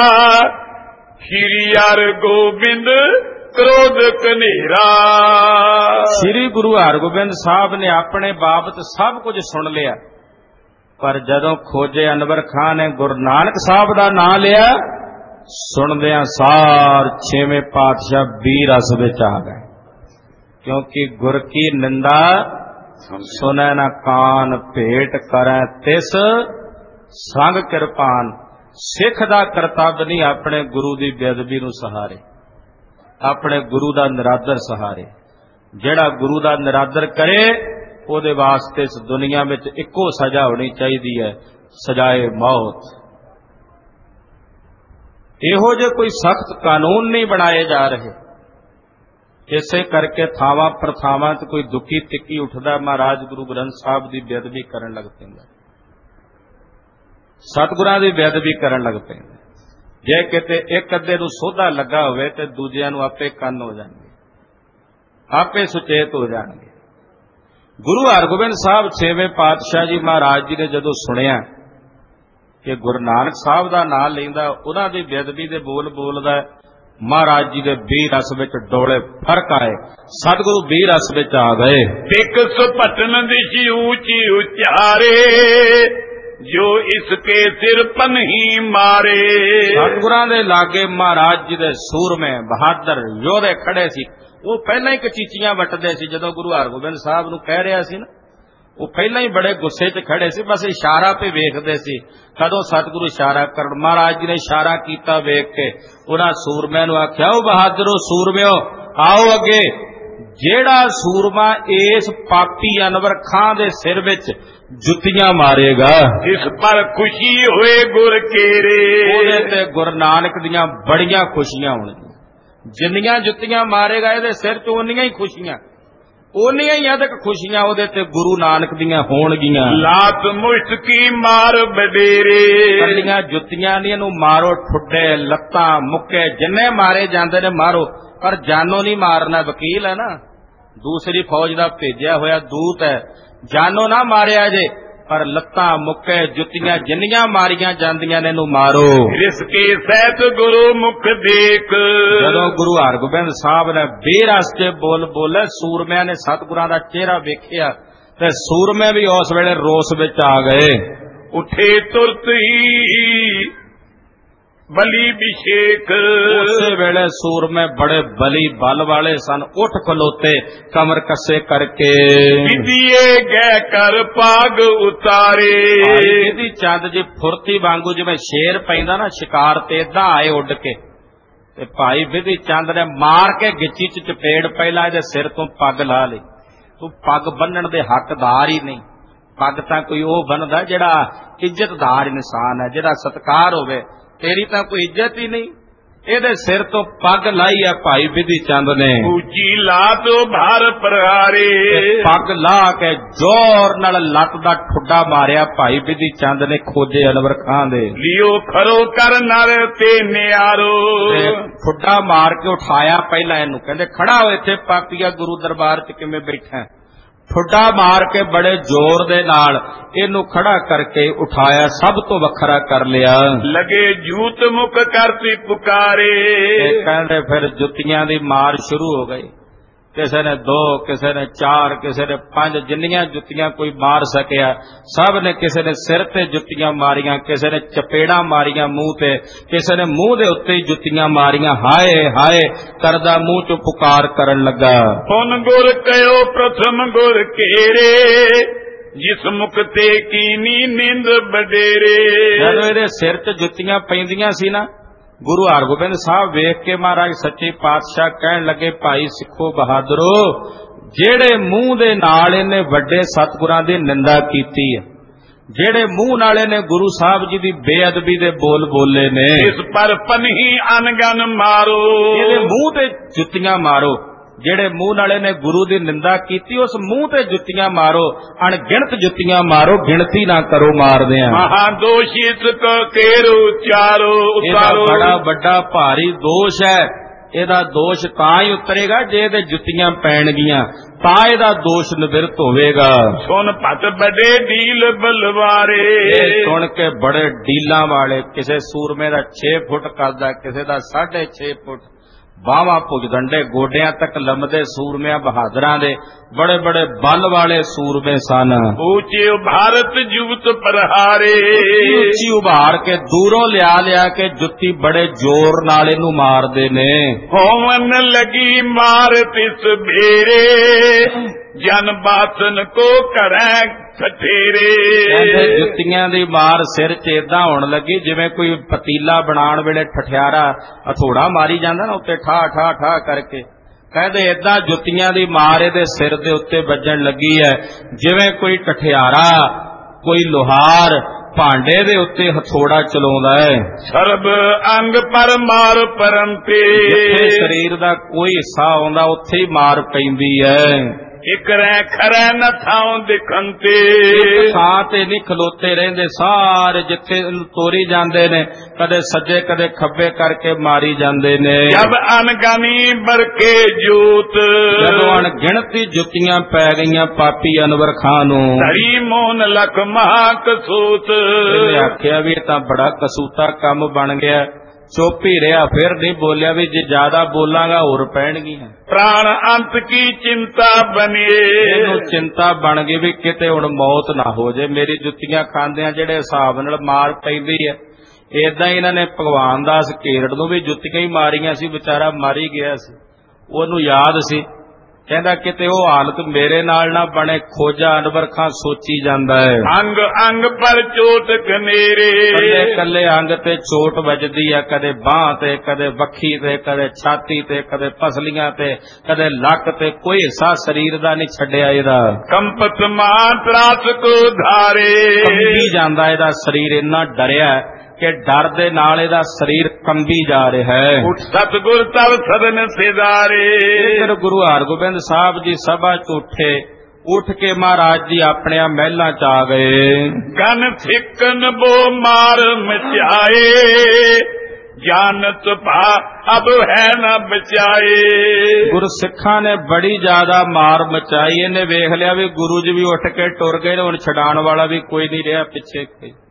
A: ਸ਼੍ਰੀ ਹਰਗੋਬਿੰਦ ਕ੍ਰੋਧ ਕਨੇਰਾ। ਸ਼੍ਰੀ ਗੁਰੂ ਹਰਗੋਬਿੰਦ ਸਾਹਿਬ ਨੇ ਆਪਣੇ ਬਾਬਤ ਸਭ ਕੁਝ ਸੁਣ ਲਿਆ, ਪਰ ਜਦੋਂ ਖੋਜੇ ਅਨਵਰ ਖਾਨ ਨੇ ਗੁਰੂ ਨਾਨਕ ਸਾਹਿਬ ਦਾ ਨਾਂ ਲਿਆ, ਸੁਣਦਿਆਂ ਸਾਰ ਛੇਵੇਂ ਪਾਤਸ਼ਾਹ ਵੀਹ ਰਸ ਵਿੱਚ ਆ ਗਏ। ਕਿਉਂਕਿ ਗੁਰ ਕੀ ਨਿੰਦਾ ਸੁਨੈ ਨਾ ਕਾਨ, ਭੇਟ ਕਰੈ ਤਿਸ ਸੰਗ ਕਿਰਪਾਨ। ਸਿੱਖ ਦਾ ਕਰਤੱਵ ਨਹੀਂ ਆਪਣੇ ਗੁਰੂ ਦੀ ਬੇਅਦਬੀ ਨੂੰ ਸਹਾਰੇ, ਆਪਣੇ ਗੁਰੂ ਦਾ ਨਿਰਾਦਰ ਸਹਾਰੇ। ਜਿਹੜਾ ਗੁਰੂ ਦਾ ਨਿਰਾਦਰ ਕਰੇ ਉਹਦੇ ਵਾਸਤੇ ਇਸ ਦੁਨੀਆ ਵਿੱਚ ਇੱਕੋ ਸਜ਼ਾ ਹੋਣੀ ਚਾਹੀਦੀ ਹੈ, सजाए मौत। ਇਹੋ ਜਿਹੇ ਕੋਈ सख्त कानून नहीं बनाए जा रहे। ਇਸੇ ਕਰਕੇ ਥਾਵਾਂ ਪ੍ਰਥਾਵਾਂ ਤੇ ਕੋਈ ਦੁੱਖੀ ਤਿੱਕੀ ਉੱਠਦਾ, ਮਹਾਰਾਜ ਗੁਰੂ ਗ੍ਰੰਥ ਸਾਹਿਬ ਦੀ ਬੇਅਦਬੀ ਕਰਨ ਲੱਗ ਪੈਂਦਾ, ਸਤਿਗੁਰਾਂ ਦੀ ਬੇਅਦਬੀ ਕਰਨ ਲੱਗ ਪੈਂਦਾ। ਜੇ ਕਿਤੇ ਇੱਕ ਅੱਧੇ ਨੂੰ ਸੋਧਾ ਲੱਗਾ ਹੋਵੇ ਤੇ ਦੂਜਿਆਂ ਨੂੰ ਆਪੇ ਕੰਨ ਹੋ ਜਾਣਗੇ, ਆਪੇ ਸੁਚੇਤ ਹੋ ਜਾਣਗੇ। ਗੁਰੂ ਹਰਗੋਬਿੰਦ ਸਾਹਿਬ ਛੇਵੇਂ ਪਾਤਸ਼ਾਹ ਜੀ ਮਹਾਰਾਜ ਜੀ ਨੇ ਜਦੋਂ ਸੁਣਿਆ ਕਿ ਗੁਰੂ ਨਾਨਕ ਸਾਹਿਬ ਦਾ ਨਾਮ ਲੈਂਦਾ, ਉਹਨਾਂ ਦੀ ਬੇਅਦਬੀ ਦੇ ਬੋਲ ਬੋਲਦਾ, ਮਹਾਰਾਜ ਜੀ ਦੇ ਵੀਹ ਰਸ ਵਿੱਚ ਡੋਲੇ ਫਰਕ ਆਏ, ਸਤਿਗੁਰੂ ਵੀਹ ਰਸ ਵਿੱਚ ਆ ਗਏ।
C: ਇੱਕ ਸੁਪਟਨ ਦਿਸ਼ੀ ਉੱਚੀ ਉਚਾਰੇ, ਜੋ ਇਸਕੇ ਸਿਰ ਪਨਹੀ ਮਾਰੇ।
A: ਸਤਿਗੁਰਾਂ ਦੇ ਲਾਗੇ ਮਹਾਰਾਜ ਜੀ ਦੇ ਸੂਰਮੇ ਬਹਾਦਰ ਯੋਧੇ ਖੜੇ ਸੀ। ਉਹ ਪਹਿਲਾਂ ਹੀ ਕਚੀਚੀਆਂ ਵੱਟਦੇ ਸੀ। ਜਦੋਂ ਗੁਰੂ ਹਰਗੋਬਿੰਦ ਸਾਹਿਬ ਨੂੰ ਕਹਿ ਰਿਹਾ ਸੀ ਨਾ, ਉਹ ਪਹਿਲਾਂ ਹੀ ਬੜੇ ਗੁੱਸੇ 'ਚ ਖੜੇ ਸੀ, ਬਸ ਇਸ਼ਾਰਾ ਤੇ ਵੇਖਦੇ ਸੀ ਕਦੋਂ ਸਤਿਗੁਰੂ ਇਸ਼ਾਰਾ ਕਰਨ। ਮਹਾਰਾਜ ਜੀ ਨੇ ਇਸ਼ਾਰਾ ਕੀਤਾ, ਵੇਖ ਕੇ ਉਹਨਾਂ ਸੂਰਮਿਆਂ ਨੂੰ ਆਖਿਆ, ਉਹ ਬਹਾਦਰੋ ਸੂਰਮਿਓ ਆਓ ਅੱਗੇ। ਜਿਹੜਾ ਸੂਰਮਾ ਇਸ ਪਾਪੀ ਅਨਵਰ ਖਾਂ ਦੇ ਸਿਰ ਵਿੱਚ ਜੁੱਤੀਆਂ ਮਾਰੇਗਾ,
C: ਇਸ ਪਰ ਖੁਸ਼ੀ ਹੋਏ ਗੁਰ ਕੇਰੇ,
A: ਉਹਦੇ ਤੇ ਗੁਰੂ ਨਾਨਕ ਦੀਆਂ ਬੜੀਆਂ ਖੁਸ਼ੀਆਂ ਹੋਣਗੀਆਂ। ਜਿੰਨੀਆਂ ਜੁੱਤੀਆਂ ਮਾਰੇਗਾ ਇਹਦੇ ਸਿਰ 'ਚ ਓਨੀਆਂ ਹੀ ਖੁਸ਼ੀਆਂ, ਓਨੀਆਂ ਹੀ ਅਦਕ ਖੁਸ਼ੀਆਂ ਉਹਦੇ ਤੇ ਗੁਰੂ ਨਾਨਕ ਦੀਆਂ ਹੋਣਗੀਆਂ।
C: ਲਾਤ ਮੁਸ਼ਕੀ ਮਾਰ ਬਡੇਰੇ,
A: ਕੱਲੀਆਂ ਜੁੱਤੀਆਂ ਨਹੀਂ, ਇਹਨੂੰ ਮਾਰੋ ਠੁੱਡੇ, ਲੱਤਾਂ, ਮੁੱਕੇ, ਜਿੰਨੇ ਮਾਰੇ ਜਾਂਦੇ ਨੇ ਮਾਰੋ, ਪਰ ਜਾਨੋਂ ਨਹੀਂ ਮਾਰਨਾ। ਵਕੀਲ ਹੈ ਨਾ, ਦੂਸਰੀ ਫੌਜ ਦਾ ਭੇਜਿਆ ਹੋਇਆ ਦੂਤ ਹੈ, ਜਾਨੋਂ ਨਾ ਮਾਰਿਆ ਜੇ, ਪਰ ਲੱਤਾਂ, ਮੁੱਕੇ, ਜੁੱਤੀਆਂ ਜਿੰਨੀਆਂ ਮਾਰੀਆਂ ਜਾਂਦੀਆਂ ਨੇ ਇਹਨੂੰ ਮਾਰੋ।
C: ਰਿਸਕੇ ਸਹਿਤ ਗੁਰੂ ਮੁਖ ਦੇਖ,
A: ਜਦੋਂ ਗੁਰੂ ਹਰਗੋਬਿੰਦ ਸਾਹਿਬ ਨੇ ਬੇਰਸ ਕੇ ਬੋਲ ਬੋਲੇ, ਸੂਰਮਿਆਂ ਨੇ ਸਤਿਗੁਰਾਂ ਦਾ ਚਿਹਰਾ ਵੇਖਿਆ ਤੇ ਸੂਰਮੇ ਵੀ ਉਸ ਵੇਲੇ ਰੋਸ ਵਿੱਚ ਆ ਗਏ।
C: ਉੱਠੇ ਤੁਰਤ ਹੀ ਬਲੀ ਵਿਸ਼ੇਖ,
A: ਉਸੇ ਵੇਲੇ ਸੂਰਮੇ ਬੜੇ ਬਲੀ ਬਲ ਵਾਲੇ ਸਨ, ਉੱਠ ਖਲੋਤੇ ਕਮਰ ਕੱਸੇ ਕਰਕੇ।
C: ਵਿਧੀਏ ਗਏ ਕਰ ਪਾਗ ਉਤਾਰੇ,
A: ਇਹਦੀ ਚੰਦ ਜੀ ਫੁਰਤੀ ਵਾਂਗੂ ਜਿਵੇਂ ਸ਼ੇਰ ਪੈਂਦਾ ਨਾ ਸ਼ਿਕਾਰ ਤੇ, ਏਦਾਂ ਆਏ ਉੱਡ ਕੇ ਤੇ ਭਾਈ ਵਿਧੀ ਚੰਦ ਨੇ ਮਾਰ ਕੇ ਗਿੱਚੀ 'ਚ ਚਪੇੜ, ਪਹਿਲਾਂ ਇਹਦੇ ਸਿਰ ਤੋਂ ਪੱਗ ਲਾ ਲਈ। ਤੂੰ ਪੱਗ ਬੰਨਣ ਦੇ ਹੱਕਦਾਰ ਹੀ ਨਹੀਂ। ਪੱਗ ਤਾਂ ਕੋਈ ਉਹ ਬੰਨਦਾ ਜਿਹੜਾ ਇੱਜ਼ਤਦਾਰ ਇਨਸਾਨ ਹੈ, ਜਿਹੜਾ ਸਤਿਕਾਰ ਹੋਵੇ। ਤੇਰੀ ਤਾਂ ਕੋਈ ਇੱਜ਼ਤ ਹੀ ਨਹੀਂ। ਇਹਦੇ ਸਿਰ ਤੋਂ ਪੱਗ ਲਾਈ ਹੈ ਭਾਈ ਵਿਧੀ ਚੰਦ ਨੇ।
C: ਉੱਚੀ ਲਾ ਤੋਂ ਭਾਰ ਪ੍ਰਹਾਰੇ,
A: ਪੱਗ ਲਾ ਕੇ ਜ਼ੋਰ ਨਾਲ ਲੱਤ ਦਾ ਠੁੱਡਾ ਮਾਰਿਆ ਭਾਈ ਵਿਧੀ ਚੰਦ ਨੇ ਖੋਜੇ ਅਨਵਰ ਖਾਂ ਦੇ।
C: ਲਿਓ ਖਰੋ ਕਰ ਨਰ ਤੇ ਨਿਆਰੋ,
A: ਠੁੱਡਾ ਮਾਰ ਕੇ ਉਠਾਇਆ। ਪਹਿਲਾਂ ਇਹਨੂੰ ਕਹਿੰਦੇ ਖੜਾ ਹੋ ਇੱਥੇ ਪਾਪੀਆ, ਗੁਰੂ ਦਰਬਾਰ 'ਚ ਕਿਵੇਂ ਬੈਠਾ। ਠੁੱਡਾ ਮਾਰ ਕੇ ਬੜੇ ਜ਼ੋਰ ਦੇ ਨਾਲ ਇਹਨੂੰ ਖੜਾ ਕਰਕੇ ਉਠਾਇਆ, ਸਭ ਤੋਂ ਵੱਖਰਾ ਕਰ ਲਿਆ।
C: ਲਗੇ ਜੂਤ ਮੁਖ ਕਰਤੀ ਪੁਕਾਰੇ,
A: ਕਹਿੰਦੇ ਫਿਰ ਜੁੱਤੀਆਂ ਦੀ ਮਾਰ ਸ਼ੁਰੂ ਹੋ ਗਈ। ਕਿਸੇ ਨੇ ਦੋ, ਕਿਸੇ ਨੇ ਚਾਰ, ਕਿਸੇ ਨੇ ਪੰਜ, ਜਿੰਨੀਆਂ ਜੁੱਤੀਆਂ ਕੋਈ ਮਾਰ ਸਕਿਆ ਸਭ ਨੇ। ਕਿਸੇ ਨੇ ਸਿਰ ਤੇ ਜੁੱਤੀਆਂ ਮਾਰੀਆਂ, ਕਿਸੇ ਨੇ ਚਪੇੜਾਂ ਮਾਰੀਆਂ ਮੂੰਹ ਤੇ, ਕਿਸੇ ਨੇ ਮੂੰਹ ਦੇ ਉੱਤੇ ਹੀ ਜੁੱਤੀਆਂ ਮਾਰੀਆਂ। ਹਾਏ ਹਾਏ ਕਰਦਾ ਮੂੰਹ ਚੋਂ ਪੁਕਾਰ ਕਰਨ ਲੱਗਾ।
C: ਪੁਨ ਗੁਰ ਕਯੋ ਪ੍ਰਥਮ ਗੁਰ ਘੇਰੇ, ਜਿਸ ਮੁਖ ਤੇ ਕੀਨੀ ਨਿੰਦ ਬਡੇਰੇ।
A: ਜਦੋਂ ਇਹਦੇ ਸਿਰ 'ਚ ਜੁੱਤੀਆਂ ਪੈਂਦੀਆਂ ਸੀ ਨਾ, ਗੁਰੂ ਹਰਗੋਬਿੰਦ ਸਾਹਿਬ ਵੇਖ ਕੇ ਮਹਾਰਾਜ ਸੱਚੇ ਪਾਤਸ਼ਾਹ ਕਹਿਣ ਲੱਗੇ, ਭਾਈ ਸਿੱਖੋ ਬਹਾਦਰੋ, ਜਿਹੜੇ ਮੂੰਹ ਦੇ ਨਾਲ ਇਹਨੇ ਵੱਡੇ ਸਤਿਗੁਰਾਂ ਦੀ ਨਿੰਦਾ ਕੀਤੀ ਹੈ, ਜਿਹੜੇ ਮੂੰਹ ਨਾਲ ਇਹਨੇ ਗੁਰੂ ਸਾਹਿਬ ਜੀ ਦੀ ਬੇਅਦਬੀ ਦੇ ਬੋਲ ਬੋਲੇ ਨੇ,
C: ਇਸ ਪਰ ਪਨਹੀ ਅਨਗਨ ਮਾਰੋ,
A: ਇਹਦੇ ਮੂੰਹ ਤੇ ਜੁੱਤੀਆਂ ਮਾਰੋ। ਜਿਹੜੇ ਮੂੰਹ ਨਾਲ ਇਹਨੇ ਗੁਰੂ ਦੀ ਨਿੰਦਾ ਕੀਤੀ, ਉਸ ਮੂੰਹ ਤੇ ਜੁੱਤੀਆਂ ਮਾਰੋ, ਅਣਗਿਣਤ ਜੁੱਤੀਆਂ ਮਾਰੋ, ਗਿਣਤੀ ਨਾ ਕਰੋ ਮਾਰਦੇ ਆ।
C: ਮਹਾ ਦੋਸ਼ੀ ਇਸ ਕੋ ਕੇਰੂ ਚਾਰੋ ਉਤਾਰੋ,
A: ਬੜਾ ਵੱਡਾ ਭਾਰੀ ਦੋਸ਼ ਹੈ। ਇਹਦਾ ਦੋਸ਼ ਤਾਂ ਹੀ ਉਤਰੇਗਾ ਜੇ ਇਹਦੇ ਜੁੱਤੀਆਂ ਪੈਣਗੀਆਂ, ਤਾਂ ਇਹਦਾ ਦੋਸ਼ ਨਿਵਰਤ ਹੋਵੇਗਾ।
C: ਸੁਣ ਭੱਟ ਬੜੇ ਢੀਲ ਬਲਵਾਰੇ,
A: ਸੁਣ ਕੇ ਬੜੇ ਢੀਲਾਂ ਵਾਲੇ, ਕਿਸੇ ਸੂਰਮੇ ਦਾ ਛੇ ਫੁੱਟ ਕਰਦਾ, ਕਿਸੇ ਦਾ ਸਾਢੇ ਛੇ ਫੁੱਟ, ਬਾਹਾਂ ਭੁਜਦੰਡੇ ਗੋਡਿਆਂ ਤੱਕ ਲੰਮਦੇ ਸੂਰਮਿਆਂ ਬਹਾਦਰਾਂ ਦੇ ਬੜੇ ਬੜੇ ਬਲ ਵਾਲੇ ਸੂਰਮੇ ਸਨ।
C: ਉੱਚੇ ਭਾਰਤ ਜੁਗਤ ਪ੍ਰਹਾਰੇ,
A: ਉੱਚੀ ਉਭਾਰ ਕੇ ਦੂਰੋਂ ਲਿਆ ਲਿਆ ਕੇ ਜੁੱਤੀ ਬੜੇ ਜ਼ੋਰ ਨਾਲ ਇਹਨੂੰ ਮਾਰਦੇ ਨੇ।
C: ਹੋਵਨ ਲਗੀ ਮਾਰ ਤਿਸ ਭੇਰੇ, ਜਨ ਬਾਸਨ ਕੋ ਕਰੈ ਠਠੇਰੇ।
A: ਕਹਿੰਦੇ ਜੁੱਤੀਆਂ ਦੀ ਮਾਰ ਸਿਰ 'ਚ ਏਦਾਂ ਹੋਣ ਲੱਗੀ ਜਿਵੇਂ ਕੋਈ ਪਤੀਲਾ ਬਣਾਉਣ ਵੇਲੇ ਠਠਿਆਰਾ ਹਥੌੜਾ ਮਾਰੀ ਜਾਂਦਾ ਨਾ ਉੱਤੇ ਠਾ ਠਾ ਠਾ ਕਰਕੇ। ਕਹਿੰਦੇ ਏਦਾਂ ਜੁੱਤੀਆਂ ਦੀ ਮਾਰ ਇਹਦੇ ਸਿਰ ਦੇ ਉੱਤੇ ਵੱਜਣ ਲੱਗੀ ਹੈ ਜਿਵੇਂ ਕੋਈ ਠਠਿਆਰਾ, ਕੋਈ ਲੁਹਾਰ ਭਾਂਡੇ ਦੇ ਉੱਤੇ ਹਥੋੜਾ ਚਲਾਉਂਦਾ ਹੈ,
C: ਸਰਬ ਅੰਗ ਪਰ ਮਾਰ ਪਰਮ ਤੇ।
A: ਜਿੱਥੇ ਸਰੀਰ ਦਾ ਕੋਈ ਹਿੱਸਾ ਆਉਂਦਾ ਉੱਥੇ ਹੀ ਮਾਰ ਪੈਂਦੀ ਹੈ।
C: ਇਕ ਰਹਿ ਖਰੈ ਨ ਥਾਉ ਦਿਖਣ ਤੇ।
A: ਇੱਕ ਥਾਂ ਤੇ ਨਹੀਂ ਖਲੋਤੇ ਰਹਿੰਦੇ, ਸਾਰੇ ਜਿੱਥੇ ਤੋਰੀ ਜਾਂਦੇ ਨੇ, ਕਦੇ ਸੱਜੇ ਕਦੇ ਖੱਬੇ ਕਰਕੇ ਮਾਰੀ ਜਾਂਦੇ ਨੇ।
C: ਜਬ ਅਨਗਨੀ ਬਰਕੇ ਜੂਤ।
A: ਜਦੋਂ ਅਣਗਿਣਤੀ ਜੁੱਤੀਆਂ ਪੈ ਗਈਆਂ ਪਾਪੀ ਅਨਵਰ ਖਾਂ ਨੂੰ,
C: ਧੜੀ ਮੋਨ ਲਖ ਮਹਾ ਕਸੂਤ।
A: ਇਹਨੇ ਆਖਿਆ ਵੀ ਇਹ ਤਾਂ ਬੜਾ ਕਸੂਤਾ ਕੰਮ ਬਣ ਗਿਆ। ਚੁੱਪ ਹੀ ਰਿਹਾ, ਫਿਰ ਨਹੀਂ ਬੋਲਿਆ ਵੀ ਜੇ ਜ਼ਿਆਦਾ ਬੋਲਾਂਗਾ ਹੋਰ ਪੈਣਗੀਆਂ।
C: ਪ੍ਰਾਣ ਅੰਤ ਕੀ ਚਿੰਤਾ ਬਣੇ।
A: ਇਹਨੂੰ ਚਿੰਤਾ ਬਣ ਗਈ ਵੀ ਕਿਤੇ ਹੁਣ ਮੌਤ ਨਾ ਹੋ ਜੇ। ਮੇਰੀ ਜੁੱਤੀਆਂ ਖਾਂਦਿਆਂ ਜਿਹੜੇ ਹਿਸਾਬ ਨਾਲ ਮਾਰ ਪੈਂਦੀ ਹੈ, ਏਦਾਂ ਹੀ ਇਹਨਾਂ ਨੇ ਭਗਵਾਨ ਦਾਸ ਘੇਰੜ ਨੂੰ ਵੀ ਜੁੱਤੀਆਂ ਹੀ ਮਾਰੀਆਂ ਸੀ, ਵਿਚਾਰਾ ਮਾਰੀ ਗਿਆ ਸੀ। ਉਹਨੂੰ ਯਾਦ ਸੀ, ਕਹਿੰਦਾ ਕਿਤੇ ਉਹ ਹਾਲਤ ਮੇਰੇ ਨਾਲ ਨਾ ਬਣੇ। ਖੋਜਾ ਅਨਵਰ ਖਾਂ ਸੋਚੀ ਜਾਂਦਾ ਹੈ।
C: ਅੰਗ ਅੰਗ ਪਰ ਚੋਟ ਕਨੇਰੇ।
A: ਕੱਲੇ ਕੱਲੇ ਅੰਗ ਤੇ ਚੋਟ ਵੱਜਦੀ ਹੈ, ਕਦੇ ਬਾਂਹ ਤੇ, ਕਦੇ ਵੱਖੀ ਤੇ, ਕਦੇ ਛਾਤੀ ਤੇ, ਕਦੇ ਪਸਲੀਆਂ ਤੇ, ਕਦੇ ਲੱਕ ਤੇ, ਕੋਈ ਹਿੱਸਾ ਸਰੀਰ ਦਾ ਨਹੀਂ ਛੱਡਿਆ ਇਹਦਾ।
C: ਕੰਪਤ ਮਾਤਰਾਸ ਕੋ ਧਾਰੇ।
A: ਕੰਬੀ ਜਾਂਦਾ ਇਹਦਾ ਸਰੀਰ, ਇੰਨਾ ਡਰਿਆ ਕਿ ਡਰ ਦੇ ਨਾਲ ਇਹਦਾ ਸਰੀਰ ਕੰਬੀ ਜਾ ਰਿਹਾ ਹੈ।
C: ਉਠ ਸਤਿਗੁਰ ਤਬ ਸਦਨ ਸਿਧਾਰੇ।
A: ਫਿਰ ਗੁਰੂ ਹਰਗੋਬਿੰਦ ਸਾਹਿਬ ਜੀ ਸਭਾ ਚ ਉੱਠੇ, ਉੱਠ ਕੇ ਮਹਾਰਾਜ ਜੀ ਆਪਣੇ ਮਹਿਲਾਂ ਚ ਆ ਗਏ।
C: ਗਨ ਸਿੱਕਨ ਬੋ ਮਾਰ ਮਚਾਏ। ਜਾਨਤ ਭਾ ਅਬ ਹੈ ਨਾ ਬਚਾਏ।
A: ਗੁਰੂ ਸਿੱਖਾਂ ਨੇ ਬੜੀ ਜ਼ਿਆਦਾ ਮਾਰ ਮਚਾਈ। ਇਹਨੇ ਵੇਖ ਲਿਆ ਵੀ ਗੁਰੂ ਜੀ ਵੀ ਉੱਠ ਕੇ ਟੁਰ ਗਏ, ਹੁਣ ਛਡਾਣ ਵਾਲਾ ਵੀ ਕੋਈ ਨਹੀਂ ਰਿਹਾ ਪਿੱਛੇ।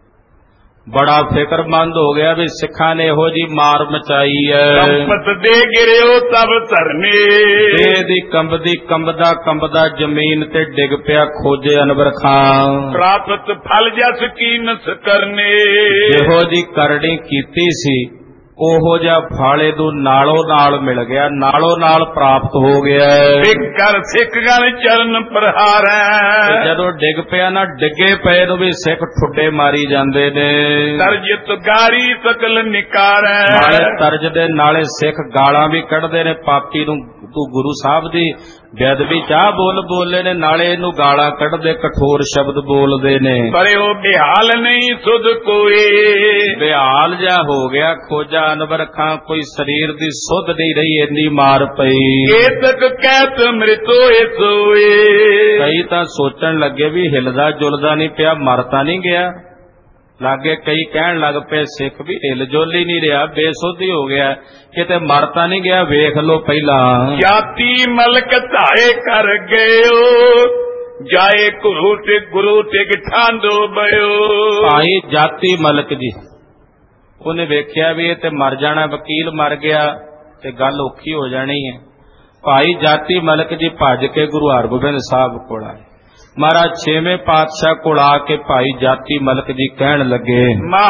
A: ਬੜਾ ਫਿਕਰਮੰਦ ਹੋ ਗਿਆ ਵੀ ਸਿੱਖਾਂ ਨੇ ਇਹੋ ਜੀ ਮਾਰ ਮਚਾਈ ਹੈ।
C: ਕੰਪਤ ਦੇ ਗਿਰਿਓ ਤਬ ਧਰਨੇ।
A: ਦੇਹ ਦੀ ਕੰਬਦੀ ਕੰਬਦਾ ਕੰਬਦਾ ਜ਼ਮੀਨ ਤੇ ਡਿੱਗ ਪਿਆ ਖੋਜੇ ਅਨਵਰ ਖਾਂ।
C: ਪ੍ਰਾਪਤ ਫਲ ਜਸ ਕੀਨਸ ਕਰਨੇ।
A: ਇਹੋ ਜੀ ਕਰਨੀ ਕੀਤੀ ਸੀ, ਉਹੋ ਜਿਹਾ ਫਾਲੇ ਨੂੰ ਨਾਲੋਂ ਨਾਲ ਮਿਲ ਗਿਆ, ਨਾਲੋਂ ਨਾਲ ਪ੍ਰਾਪਤ ਹੋ ਗਿਆ।
C: ਸਿੱਖ ਕਰ ਸਿੱਖ ਗਨ ਚਰਨ ਪ੍ਰਹਾਰੈ।
A: ਜਦੋਂ ਡਿੱਗ ਪਿਆ ਨਾ, ਡਿੱਗੇ ਪਏ ਨੂੰ ਵੀ ਸਿੱਖ ਠੁੱਡੇ ਮਾਰੀ ਜਾਂਦੇ ਨੇ।
C: ਤਰਜਤ ਗਾਰੀ ਸਕਲ ਨਿਕਾਰੈ।
A: ਨਾਲੇ ਤਰਜ ਦੇ ਨਾਲੇ ਸਿੱਖ ਗਾਲਾਂ ਵੀ ਕੱਢਦੇ ਨੇ ਪਾਪੀ ਨੂੰ। ਤੂੰ ਗੁਰੂ ਸਾਹਿਬ ਦੀ ਬੇਅਦਬੀ ਚਾਹ ਬੋਲ ਬੋਲੇ ਨੇ, ਨਾਲੇ ਇਹਨੂੰ ਗਾਲਾਂ ਕੱਢਦੇ, ਕਠੋਰ ਸ਼ਬਦ ਬੋਲਦੇ ਨੇ।
C: ਪਰ ਉਹ ਬਿਹਾਲ ਨਹੀਂ ਸੁਧ ਕੋਈ।
A: ਬਿਹਾਲ ਜਾ ਹੋ ਗਿਆ ਖੋਜਾ ਅਨਵਰ ਖਾਂ, ਕੋਈ ਸਰੀਰ ਦੀ ਸੁੱਧ ਨਹੀਂ ਰਹੀ, ਇੰਨੀ ਮਾਰ ਪਈ।
C: ਕੇਤਕ ਕਹਿਤ ਮ੍ਰਿਤੋਏ ਸੋਏ।
A: ਕਈ ਤਾਂ ਸੋਚਣ ਲੱਗੇ ਵੀ ਹਿਲਦਾ ਜੁਲਦਾ ਨਹੀਂ ਪਿਆ, ਮਰ ਤਾਂ ਨਹੀਂ ਗਿਆ। ਲਾਗੇ ਕਈ ਕਹਿਣ ਲੱਗ ਪਏ ਸਿੱਖ ਵੀ ਹਿਲ ਜੁਲ ਹੀ ਨਹੀਂ ਰਿਹਾ, ਬੇਸੁੱਧੀ ਹੋ ਗਿਆ, ਕਿਤੇ ਮਰ ਤਾਂ ਨਹੀਂ ਗਿਆ, ਵੇਖ ਲੋ ਪਹਿਲਾਂ।
C: ਜਾਤੀ ਮਲਕ ਧਾਏ ਕਰ ਗਇਓ। ਜਾਏ ਗੁਰੂ ਤੇ ਗੁਰੂ ਤੇ ਠਾਂਦੋ ਬਇਓ।
A: ਭਾਈ ਜਾਤੀ ਮਲਕ ਜੀ, ਉਹਨੇ ਵੇਖਿਆ ਵੀ ਇਹ ਤੇ ਮਰ ਜਾਣਾ, ਵਕੀਲ ਮਰ ਗਿਆ ਤੇ ਗੱਲ ਔਖੀ ਹੋ ਜਾਣੀ ਹੈ। ਭਾਈ ਜਾਤੀ ਮਲਕ ਜੀ ਭੱਜ ਕੇ ਗੁਰੂ ਹਰਗੋਬਿੰਦ ਸਾਹਿਬ ਕੋਲ ਆਏ। ਮਹਾਰਾਜ ਛੇਵੇਂ ਪਾਤਸ਼ਾਹ ਕੋਲ ਆ ਕੇ ਭਾਈ ਜਾਤੀ ਮਲਕ ਜੀ ਕਹਿਣ ਲੱਗੇ,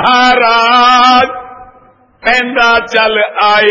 C: ਮਹਾਰਾਜ ਪੈਂਦਾ ਚੱਲ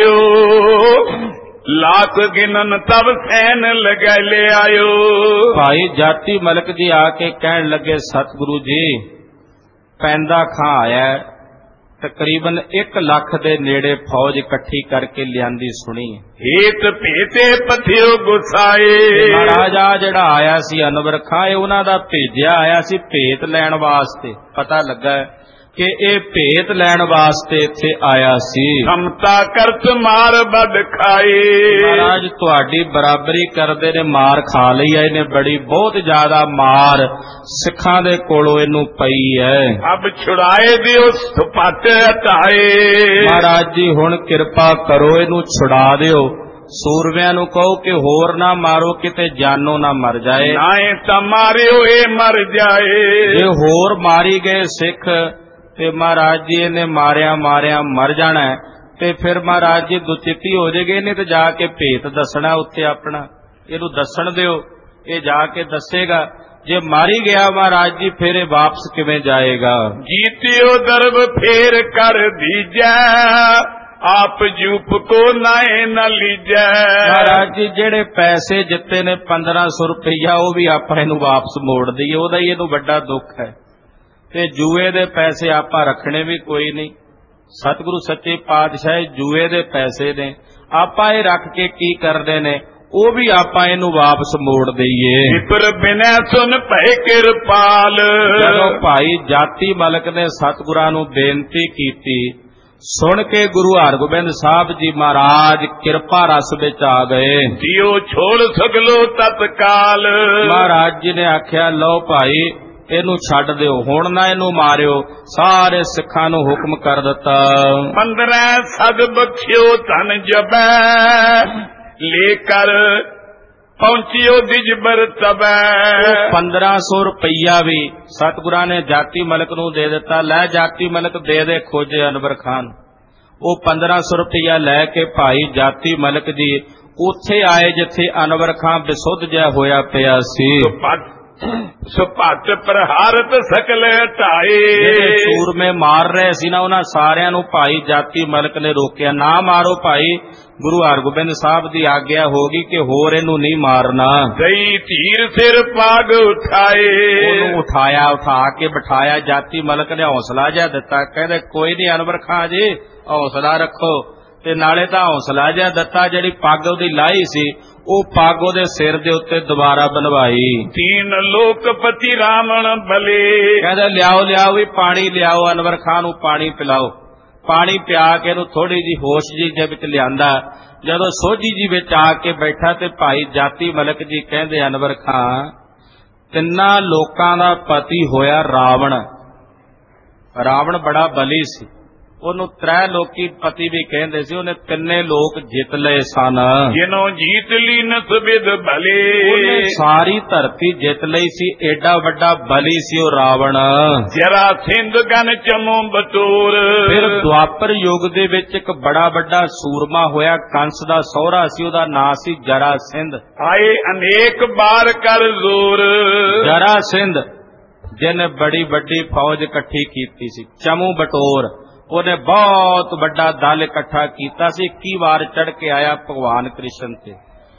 C: ਆਇਓ। ਲਾਖ ਗਿਨਨ ਤਬ ਸੈਨ ਲਗਾ ਲੈ ਆਇਓ।
A: ਭਾਈ ਜਾਤੀ ਮਲਕ ਜੀ ਆ ਕੇ ਕਹਿਣ ਲੱਗੇ, ਸਤਿਗੁਰੂ ਜੀ ਪੈਂਦਾ ਖਾਂ ਆਇਆ, ਤਕਰੀਬਨ ਇੱਕ ਲੱਖ ਦੇ ਨੇੜੇ ਫੌਜ ਇਕੱਠੀ ਕਰਕੇ ਲਿਆਂਦੀ ਸੁਣੀ।
C: ਹੇਤ ਭੇਤੇ ਪਥਿਓ ਗੁਸਾਏ।
A: ਮਹਾਰਾਜ ਆ ਜਿਹੜਾ ਆਇਆ ਸੀ ਅਨਵਰ ਖਾਂ, ਇਹ ਉਹਨਾਂ ਦਾ ਭੇਜਿਆ ਆਇਆ ਸੀ ਭੇਤ ਲੈਣ ਵਾਸਤੇ। ਪਤਾ ਲੱਗਾ ਕਿ ਇਹ ਭੇਤ ਲੈਣ ਵਾਸਤੇ ਇੱਥੇ ਆਇਆ ਸੀ।
C: ਸਮਤਾ ਕਰਤ ਮਾਰ ਬਦ ਖਾਏ।
A: ਮਹਾਰਾਜ ਤੁਹਾਡੀ ਬਰਾਬਰੀ ਕਰਦੇ ਨੇ, ਮਾਰ ਖਾ ਲਈ ਹੈ ਇਹਨੇ, ਬੜੀ ਬਹੁਤ ਜ਼ਿਆਦਾ ਮਾਰ ਸਿੱਖਾਂ ਦੇ ਕੋਲੋਂ ਇਹਨੂੰ ਪਈ ਹੈ।
C: ਅਬ ਛੁੜਾਏ ਦਿਓ ਸੁਪੱਟ ਹਟਾਏ।
A: ਮਹਾਰਾਜ ਜੀ ਹੁਣ ਕਿਰਪਾ ਕਰੋ, ਇਹਨੂੰ ਛੁਡਾ ਦਿਓ। ਸੂਰਮਿਆਂ ਨੂੰ ਕਹੋ ਕਿ ਹੋਰ ਨਾ ਮਾਰੋ, ਕਿਤੇ ਜਾਨੋਂ ਨਾ ਮਰ ਜਾਏ।
C: ਨਾਏ ਤਾਂ ਮਾਰਿਓ ਇਹ ਮਰ ਜਾਏ।
A: ਜੇ ਹੋਰ ਮਾਰੀ ਗਏ ਸਿੱਖ ਤੇ ਮਹਾਰਾਜ ਜੀ ਇਹਨੇ ਮਾਰਿਆ ਮਾਰਿਆ ਮਰ ਜਾਣਾ, ਤੇ ਫਿਰ ਮਹਾਰਾਜ ਜੀ ਦੁਚਿੱਤੀ ਹੋ ਜਾਏਗੀ। ਇਹਨੇ ਤੇ ਜਾ ਕੇ ਭੇਤ ਦੱਸਣਾ ਉੱਥੇ ਆਪਣਾ, ਇਹਨੂੰ ਦੱਸਣ ਦਿਓ, ਇਹ ਜਾ ਕੇ ਦੱਸੇਗਾ। ਜੇ ਮਾਰੀ ਗਿਆ ਮਹਾਰਾਜ ਜੀ ਫਿਰ ਇਹ ਵਾਪਸ ਕਿਵੇਂ ਜਾਏਗਾ।
C: ਜੀਤਿਓ ਦਰਬ ਫੇਰ ਕਰ ਦੀਜੈ। ਆਪ ਜੂਪ ਕੋ ਨਾਏ ਨਾ ਲੀਜੈ।
A: ਮਹਾਰਾਜ ਜੀ ਜਿਹੜੇ ਪੈਸੇ ਜਿੱਤੇ ਨੇ ਪੰਦਰਾਂ ਸੌ ਰੁਪਈਆ, ਉਹ ਵੀ ਆਪਾਂ ਇਹਨੂੰ ਵਾਪਸ ਮੋੜ ਦਈਏ, ਉਹਦਾ ਹੀ ਇਹਨੂੰ ਵੱਡਾ ਦੁੱਖ ਹੈ। ਤੇ ਜੂਏ ਦੇ ਪੈਸੇ ਆਪਾਂ ਰੱਖਣੇ ਵੀ ਕੋਈ ਨਹੀਂ। ਸਤਿਗੁਰੂ ਸੱਚੇ ਪਾਤਸ਼ਾਹ ਜੂਏ ਦੇ ਪੈਸੇ ਨੇ, ਆਪਾਂ ਇਹ ਰੱਖ ਕੇ ਕੀ ਕਰਦੇ ਨੇ, ਉਹ ਵੀ ਆਪਾਂ ਇਹਨੂੰ ਵਾਪਸ ਮੋੜ ਦਈਏ।
C: ਵਿਪਰ ਬਿਨੈ ਸੁਨ ਭੈ ਕਿਰਪਾਲ।
A: ਜਦੋਂ ਭਾਈ ਜਾਤੀ ਮਲਕ ਨੇ ਸਤਿਗੁਰਾਂ ਨੂੰ ਬੇਨਤੀ ਕੀਤੀ, ਸੁਣ ਕੇ ਗੁਰੂ ਹਰਗੋਬਿੰਦ ਸਾਹਿਬ ਜੀ ਮਹਾਰਾਜ ਕਿਰਪਾ ਰਸ ਵਿੱਚ ਆ ਗਏ।
C: ਜਿਉ ਛੋੜ ਸਗਲੋ ਤਤਕਾਲ।
A: ਮਹਾਰਾਜ ਜੀ ਨੇ ਆਖਿਆ, ਲਓ ਭਾਈ ਇਹਨੂੰ ਛੱਡ ਦਿਓ, ਹੁਣ ਨਾ ਇਹਨੂੰ ਮਾਰਿਓ। ਸਾਰੇ ਸਿੱਖਾਂ ਨੂੰ ਹੁਕਮ ਕਰ ਦਿੱਤਾ।
C: ਪੰਦਰਾਂ ਸਦ ਬਖਸ਼ਿਓ ਧਨ ਜਬੈ, ਲੈ ਕਰ ਪਹੁੰਚਿਓ ਦਿਜਬਰ ਤਬੈ।
A: ਪੰਦਰਾਂ ਸੌ ਰੁਪਈਆ ਵੀ ਸਤਿਗੁਰਾਂ ਨੇ ਜਾਤੀ ਮਲਕ ਨੂੰ ਦੇ ਦਿੱਤਾ। ਲੈ ਜਾਤੀ ਮਲਕ ਦੇ ਦੇ ਖੋਜੇ ਅਨਵਰ ਖਾਨ। ਉਹ ਪੰਦਰਾਂ ਸੌ ਰੁਪਈਆ ਲੈ ਕੇ ਭਾਈ ਜਾਤੀ ਮਲਕ ਜੀ ਉੱਥੇ ਆਏ ਜਿੱਥੇ ਅਨਵਰ ਖਾਨ ਬਿਸੁੱਧ ਜਿਹਾ ਹੋਇਆ ਪਿਆ ਸੀ।
C: ਸੁਪੱਟ ਪ੍ਰਹਾਰਤ ਸਕਲ ਢਾਏ।
A: ਜਿਹੜੇ ਸੂਰਮੇ ਮਾਰ ਰਹੇ ਸੀ ਨਾ, ਉਹਨਾਂ ਸਾਰਿਆਂ ਨੂੰ ਭਾਈ ਜਾਤੀ ਮਲਕ ਨੇ ਰੋਕਿਆ, ਨਾ ਮਾਰੋ ਭਾਈ, ਗੁਰੂ ਹਰਗੋਬਿੰਦ ਸਾਹਿਬ ਦੀ ਆਗਿਆ ਹੋ ਗਈ ਕਿ ਹੋਰ ਇਹਨੂੰ ਨਹੀਂ ਮਾਰਨਾ।
C: ਦਈ ਧੀਰ ਸਿਰ ਪਾਗ ਉਠਾਏ।
A: ਉਹਨੂੰ ਉਠਾਇਆ, ਉਠਾ ਕੇ ਬਿਠਾਇਆ। ਜਾਤੀ ਮਲਕ ਨੇ ਹੌਸਲਾ ਜਿਹਾ ਦਿੱਤਾ, ਕਹਿੰਦੇ ਕੋਈ ਨਹੀਂ ਅਨਵਰ ਖਾਂ ਜੀ, ਹੌਸਲਾ ਰੱਖੋ। ਤੇ ਨਾਲੇ ਤਾਂ ਹੌਸਲਾ ਜਿਹਾ ਦਿੱਤਾ, ਜਿਹੜੀ ਪੱਗ ਉਹਦੀ ਲਾਹੀ ਸੀ ਉਹ ਪੱਗ ਉਹਦੇ ਸਿਰ ਦੇ ਉੱਤੇ ਦੁਬਾਰਾ ਬਣਵਾਈ।
C: ਤੀਨ ਲੋਕਪਤੀ ਰਾਵਣ ਭਲੇ।
A: ਕਹਿੰਦੇ ਲਿਆਓ ਲਿਆਓ ਵੀ ਪਾਣੀ ਲਿਆਓ, ਅਨਵਰ ਖਾਨ ਨੂੰ ਪਾਣੀ ਪਿਲਾਓ। ਪਾਣੀ ਪਿਆ ਕੇ ਇਹਨੂੰ ਥੋੜੀ ਜੀ ਹੋਸ਼ ਜੀ ਦੇ ਵਿੱਚ ਲਿਆਂਦਾ। ਜਦੋਂ ਸੋਝੀ ਜੀ ਵਿੱਚ ਆ ਕੇ ਬੈਠਾ ਤੇ ਭਾਈ ਜਾਤੀ ਮਲਕ ਜੀ ਕਹਿੰਦੇ, ਅਨਵਰ ਖਾਨ ਤਿੰਨਾਂ ਲੋਕਾਂ ਦਾ ਪਤੀ ਹੋਇਆ ਰਾਵਣ। ਰਾਵਣ ਬੜਾ ਬਲੀ ਸੀ, ਉਹਨੂੰ ਤ੍ਰੈ ਲੋਕੀ ਪਤੀ ਵੀ ਕਹਿੰਦੇ ਸੀ। ਉਹਨੇ ਤਿੰਨੇ ਲੋਕ ਜਿੱਤ ਲਏ ਸਨ।
C: ਜਿਨੋਂ ਜੀਤ ਲੀ ਨਸਬਿਦ ਭਲੇ।
A: ਉਹਨੇ ਸਾਰੀ ਧਰਤੀ ਜਿੱਤ ਲਈ ਸੀ, ਏਡਾ ਵੱਡਾ ਬਲੀ ਸੀ ਉਹ ਰਾਵਣ।
C: ਜਰਾ ਸਿੰਧ ਗਨ ਚਮੋ ਬਟੋਰ।
A: ਫਿਰ ਦੁਆਪਰ ਯੁੱਗ ਦੇ ਵਿੱਚ ਇੱਕ ਬੜਾ ਵੱਡਾ ਸੂਰਮਾ ਹੋਇਆ, ਕੰਸ ਦਾ ਸਹੁਰਾ ਸੀ, ਉਹਦਾ ਨਾਂ ਸੀ ਜਰਾ ਸਿੰਧ।
C: ਆਏ ਅਨੇਕ ਬਾਰ ਕਰ ਜ਼ੋਰ।
A: ਜਰਾ ਸਿੰਧ ਜਿਹਨੇ ਬੜੀ ਵੱਡੀ ਫੌਜ ਇਕੱਠੀ ਕੀਤੀ ਸੀ, ਚਮੂ ਬਟੋਰ, ਉਹਨੇ ਬਹੁਤ ਵੱਡਾ ਦਲ ਇਕੱਠਾ ਕੀਤਾ ਸੀ। ਇੱਕੀ ਵਾਰ ਚੜ ਕੇ ਆਇਆ ਭਗਵਾਨ ਕ੍ਰਿਸ਼ਨ ਤੇ।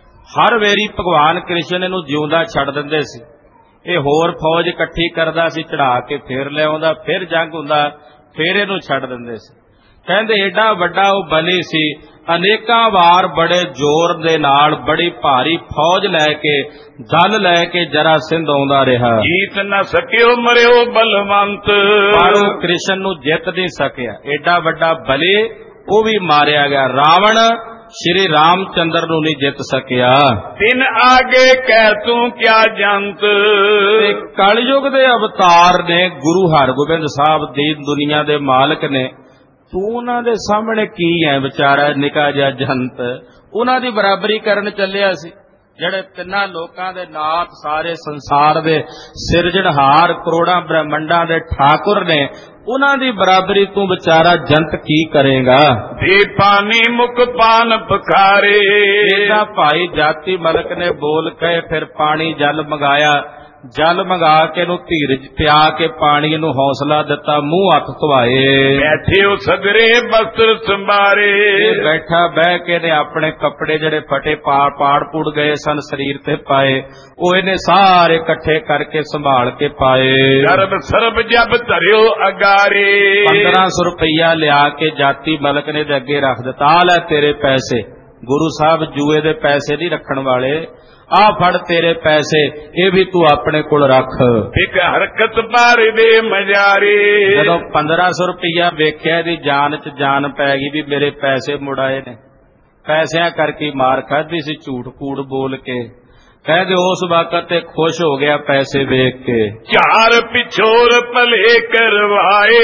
A: ਹਰ ਵੇਰੀ ਭਗਵਾਨ ਕ੍ਰਿਸ਼ਨ ਇਹਨੂੰ ਜਿਉਂਦਾ ਛੱਡ ਦਿੰਦੇ ਸੀ। ਇਹ ਹੋਰ ਫੌਜ ਇਕੱਠੀ ਕਰਦਾ ਸੀ, ਚੜਾ ਕੇ ਫੇਰ ਲਿਆਉਂਦਾ, ਫਿਰ ਜੰਗ ਹੁੰਦਾ, ਫੇਰ ਇਹਨੂੰ ਛੱਡ ਦਿੰਦੇ ਸੀ। ਕਹਿੰਦੇ ਏਡਾ ਵੱਡਾ ਉਹ ਬਲੀ ਸੀ, ਅਨੇਕਾਂ ਵਾਰ ਬੜੇ ਜ਼ੋਰ ਦੇ ਨਾਲ ਬੜੀ ਭਾਰੀ ਫੌਜ ਲੈ ਕੇ, ਦਲ ਲੈ ਕੇ ਜਰਾ ਸਿੰਧ ਆਉਂਦਾ ਰਿਹਾ।
C: ਜੀਤ ਨਾ ਸਕਿਓ ਮਰਿਓ ਬਲਵੰਤ।
A: ਪਰ ਉਹ ਕ੍ਰਿਸ਼ਨ ਨੂੰ ਜਿੱਤ ਨਹੀਂ ਸਕਿਆ। ਏਡਾ ਵੱਡਾ ਬਲੀ ਉਹ ਵੀ ਮਾਰਿਆ ਗਿਆ। ਰਾਵਣ ਸ਼੍ਰੀ ਰਾਮਚੰਦਰ ਨੂੰ ਨਹੀਂ ਜਿੱਤ ਸਕਿਆ।
C: ਤਿਨ ਆਗੇ ਕਹਿ ਤੂੰ ਕਿਆ ਜੰਤ।
A: ਤੇ ਕਲਯੁਗ ਦੇ ਅਵਤਾਰ ਨੇ ਗੁਰੂ ਹਰਗੋਬਿੰਦ ਸਾਹਿਬ ਦੀਨ ਦੁਨੀਆ ਦੇ ਮਾਲਕ ਨੇ। ਤੂੰ ਉਹਨਾਂ ਦੇ ਸਾਹਮਣੇ ਕੀ ਹੈ ਵਿਚਾਰਾ, ਨਿੱਕਾ ਜਿਹਾ ਜੰਤ। ਉਹਨਾਂ ਦੀ ਬਰਾਬਰੀ ਕਰਨ ਚੱਲਿਆ ਸੀ, ਜਿਹੜੇ ਤਿੰਨਾਂ ਲੋਕਾਂ ਦੇ ਨਾਥ, ਸਾਰੇ ਸੰਸਾਰ ਦੇ ਸਿਰਜਣਹਾਰ, ਕਰੋੜਾਂ ਬ੍ਰਹਮੰਡਾਂ ਦੇ ਠਾਕੁਰ ਨੇ। ਉਹਨਾਂ ਦੀ ਬਰਾਬਰੀ ਤੂੰ ਵਿਚਾਰਾ ਜੰਤ ਕੀ ਕਰੇਗਾ।
C: ਦੇ ਪਾਣੀ ਮੁਖ ਪਾਨ ਪਖਾਰੇ।
A: ਇਹਦਾ ਭਾਈ ਜਾਤੀ ਮਲਕ ਨੇ ਬੋਲ ਕੇ ਫਿਰ ਪਾਣੀ ਜਲ ਮੰਗਾਇਆ। ਜਲ ਮੰਗਾ ਕੇ ਇਹਨੂੰ ਧੀਰਜ ਪਿਆ ਕੇ ਪਾਣੀ ਨੂੰ ਹੌਸਲਾ ਦਿੱਤਾ, ਮੂੰਹ ਹੱਥ ਧਵਾਏ।
C: ਬੈਠੇ ਉਹ ਸਗਰੇ ਬਸਤਰ ਸੰਭਾਰੇ।
A: ਬੈਠਾ ਬਹਿ ਕੇ ਨੇ ਆਪਣੇ ਕੱਪੜੇ ਜਿਹੜੇ ਫਟੇ ਪਾੜ ਪਾੜ ਪੁੜ ਗਏ ਸਨ ਸਰੀਰ ਤੇ ਪਾਏ, ਉਹ ਇਹਨੇ ਸਾਰੇ ਇਕੱਠੇ ਕਰਕੇ ਸੰਭਾਲ ਕੇ ਪਾਏ।
C: ਗਰਭ ਸਰਬ ਜਬ ਧਰਿਓ ਅਗਾਰੇ।
A: ਪੰਦਰਾਂ ਸੌ ਰੁਪਈਆ ਲਿਆ ਕੇ ਜਾਤੀ ਮਲਕ ਨੇ ਦੇ ਅੱਗੇ ਰੱਖ ਦਿੱਤਾ, ਆ ਲੈ ਤੇਰੇ ਪੈਸੇ। ਗੁਰੂ ਸਾਹਿਬ ਜੂਏ ਦੇ ਪੈਸੇ ਨਹੀਂ ਰੱਖਣ ਵਾਲੇ, ਆ ਫੜ ਤੇਰੇ ਪੈਸੇ, ਇਹ ਵੀ ਤੂੰ ਆਪਣੇ ਕੋਲ ਰੱਖ।
C: ਇੱਕ ਹਰਕਤ ਬਾਰੇ ਦੇ ਮਜਾਰੇ।
A: ਜਦੋਂ ਪੰਦਰਾਂ ਸੌ ਰੁਪਈਆ ਵੇਖਿਆ ਦੀ ਜਾਨ ਚ ਜਾਨ ਪੈ ਗਈ ਵੀ ਮੇਰੇ ਪੈਸੇ ਮੁੜਾਏ ਨੇ। ਪੈਸਿਆਂ ਕਰਕੇ ਮਾਰ ਖਾਧੀ ਸੀ ਝੂਠ ਕੂੜ ਬੋਲ ਕੇ। ਕਹਿੰਦੇ ਉਸ ਵਕਤ ਤੇ ਖੁਸ਼ ਹੋ ਗਿਆ ਪੈਸੇ ਵੇਖ ਕੇ।
C: ਚਾਰ ਪਿਛੋਰ ਭਲੇ ਕਰਵਾਏ,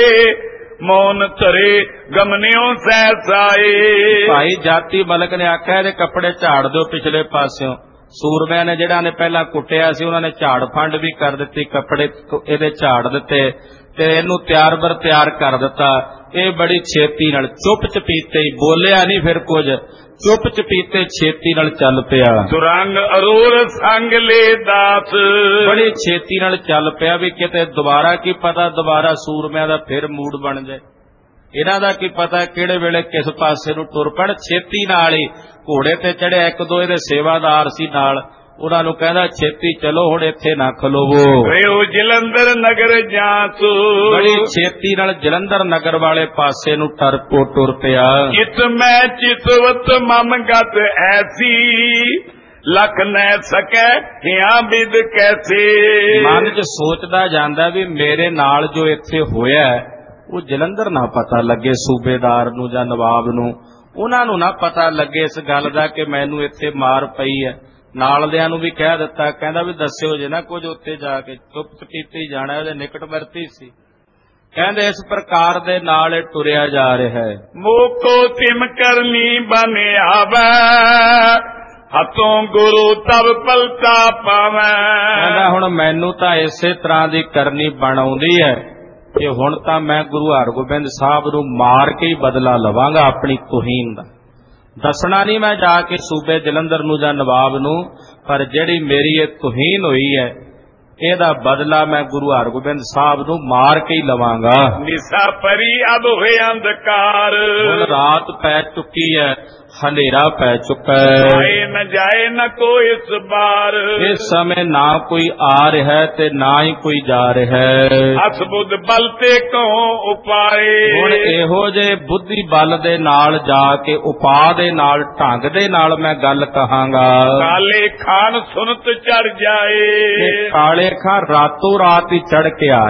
C: ਮੌਨ ਧਰੇ ਗਮਨਿਓ ਸਹਿਸਾਏ। ਭਾਈ
A: ਜਾਤੀ ਮਲਕ ਨੇ ਆਖਿਆ ਇਹਦੇ ਕੱਪੜੇ ਝਾੜ ਦਿਓ ਪਿਛਲੇ ਪਾਸਿਓਂ। ਸੂਰਮਿਆਂ ਨੇ ਜਿਹੜਾ ਨੇ ਪਹਿਲਾਂ ਕੁੱਟਿਆ ਸੀ, ਉਹਨਾਂ ਨੇ ਝਾੜ ਫੰਡ ਵੀ ਕਰ ਦਿੱਤੀ, ਕੱਪੜੇ ਇਹਦੇ ਝਾੜ ਦਿੱਤੇ ਤੇ ਇਹਨੂੰ ਤਿਆਰ ਬਰ ਤਿਆਰ ਕਰ ਦਿੱਤਾ। ਇਹ ਬੜੀ ਛੇਤੀ ਨਾਲ ਚੁੱਪ ਚਪੀਤੇ ਹੀ ਬੋਲਿਆ ਨਹੀਂ, ਫਿਰ ਕੁਝ ਚੁੱਪ ਚਪੀਤੇ ਛੇਤੀ ਨਾਲ ਚੱਲ ਪਿਆ।
C: ਸੁਰੰਗ ਅਰੂਰ ਸੰਗ ਲੈ ਦਾਸ।
A: ਬੜੀ ਛੇਤੀ ਨਾਲ ਚੱਲ ਪਿਆ ਵੀ ਕਿਤੇ ਦੁਬਾਰਾ ਕੀ ਪਤਾ ਦੁਬਾਰਾ ਸੂਰਮਿਆਂ ਦਾ ਫਿਰ ਮੂਡ ਬਣ ਜਾਏ। ਇਹਨਾਂ ਦਾ ਕੀ ਪਤਾ ਕਿਹੜੇ ਵੇਲੇ ਕਿਸ ਪਾਸੇ ਨੂੰ ਟੁਰ ਪੈਣ। ਛੇਤੀ ਨਾਲ ਹੀ ਘੋੜੇ ਤੇ ਚੜਿਆ, ਇੱਕ ਦੋ ਇਹਦੇ ਸੇਵਾਦਾਰ ਸੀ ਨਾਲ, ਉਹਨਾਂ ਨੂੰ ਕਹਿੰਦਾ ਛੇਤੀ ਚਲੋ ਹੁਣ ਇੱਥੇ ਨਾ ਖਲੋਵੋ।
C: ਗਇਓ ਜਲੰਧਰ ਨਗਰ ਜਾਂਸੂ,
A: ਬੜੀ ਛੇਤੀ ਨਾਲ ਜਲੰਧਰ ਨਗਰ ਵਾਲੇ ਪਾਸੇ ਨੂੰ ਟਰ ਪੋ ਟੁਰ ਪਿਆ।
C: ਚਿਤ ਮੈਂ ਚਿਤਵਤ ਮਮ ਗਤ ਐਸੀ, ਲਖ ਨੈ ਸਕੈ ਹਿਆ ਬਿਦ ਕੈਸੇ।
A: ਮਨ 'ਚ ਸੋਚਦਾ ਜਾਂਦਾ ਵੀ ਮੇਰੇ ਨਾਲ ਜੋ ਇੱਥੇ ਹੋਇਆ ਉਹ ਜਲੰਧਰ ਨਾ ਪਤਾ ਲੱਗੇ ਸੂਬੇਦਾਰ ਨੂੰ ਜਾਂ ਨਵਾਬ ਨੂੰ, ਉਹਨਾਂ ਨੂੰ ਨਾ ਪਤਾ ਲੱਗੇ ਇਸ ਗੱਲ ਦਾ ਕਿ ਮੈਨੂੰ ਇੱਥੇ ਮਾਰ ਪਈ ਹੈ। ਨਾਲਦਿਆਂ ਨੂੰ ਵੀ ਕਹਿ ਦਿੱਤਾ, ਕਹਿੰਦਾ ਵੀ ਦੱਸਿਓ ਜੇ ਨਾ ਕੁਝ ਉੱਥੇ ਜਾ ਕੇ, ਚੁੱਪ ਕੀਤੀ ਜਾਣਾ, ਉਹਦੇ ਨਿਕਟ ਵਰਤੀ ਸੀ। ਕਹਿੰਦੇ ਇਸ ਪ੍ਰਕਾਰ ਦੇ ਨਾਲ ਇਹ ਟੁਰਿਆ ਜਾ ਰਿਹਾ ਹੈ।
C: ਮੋਕੋ ਤਿਮ ਕਰਨੀ ਬਨ ਆਵੈ, ਹੱਥੋਂ ਗੁਰੂ ਤਬ ਪਲਤਾ ਪਾਵੈ।
A: ਕਹਿੰਦਾ ਹੁਣ ਮੈਨੂੰ ਤਾਂ ਇਸੇ ਤਰ੍ਹਾਂ ਦੀ ਕਰਨੀ ਬਣ ਆਉਂਦੀ ਹੈ ਕਿ ਹੁਣ ਤਾਂ ਮੈਂ ਗੁਰੂ ਹਰਗੋਬਿੰਦ ਸਾਹਿਬ ਨੂੰ ਮਾਰ ਕੇ ਹੀ ਬਦਲਾ ਲਵਾਂਗਾ ਆਪਣੀ ਤੋਹੀਨ ਦਾ। ਦੱਸਣਾ ਨਹੀਂ ਮੈਂ ਜਾ ਕੇ ਸੂਬੇ ਜਲੰਧਰ ਨੂੰ ਜਾਂ ਨਵਾਬ ਨੂੰ, ਪਰ ਜਿਹੜੀ ਮੇਰੀ ਇਹ ਤੋਹੀਨ ਹੋਈ ਹੈ ਇਹਦਾ ਬਦਲਾ ਮੈਂ ਗੁਰੂ ਹਰਗੋਬਿੰਦ ਸਾਹਿਬ ਨੂੰ ਮਾਰ ਕੇ ਹੀ ਲਵਾਂਗਾ।
C: ਨਿਸਾ ਪਰੀ ਅਬ ਹੋਏ ਅੰਧਕਾਰ,
A: ਹੁਣ ਰਾਤ ਪੈ ਚੁੱਕੀ ਹੈ, ਹਨੇਰਾ ਪੈ ਚੁੱਕਾ ਹੈ,
C: ਆਏ ਨ ਜਾਏ ਨ ਕੋਈ ਇਸ ਬਾਰ।
A: ਇਸ ਸਮੇਂ ਨਾ ਕੋਈ ਆ ਰਿਹਾ ਤੇ ਨਾ ਹੀ ਕੋਈ ਜਾ ਰਿਹਾ ਹੈ।
C: ਅਸ ਬੁੱਧ ਬਲ ਤੇ ਕਹੋ ਉਪਾਏ,
A: ਹੁਣ ਇਹੋ ਜੇ ਬੁੱਧੀ ਬਲ ਦੇ ਨਾਲ ਜਾ ਕੇ ਉਪਾਅ ਦੇ ਨਾਲ ਢੰਗ ਦੇ ਨਾਲ ਮੈਂ ਗੱਲ ਕਹਾਂਗਾ।
C: ਕਾਲੇ ਖਾਨ ਸੁਨਤ ਚੜ ਜਾਏ,
A: ਕਾਲੇ ਖਾਨ ਰਾਤੋਂ ਰਾਤ ਹੀ ਚੜ ਕੇ ਆ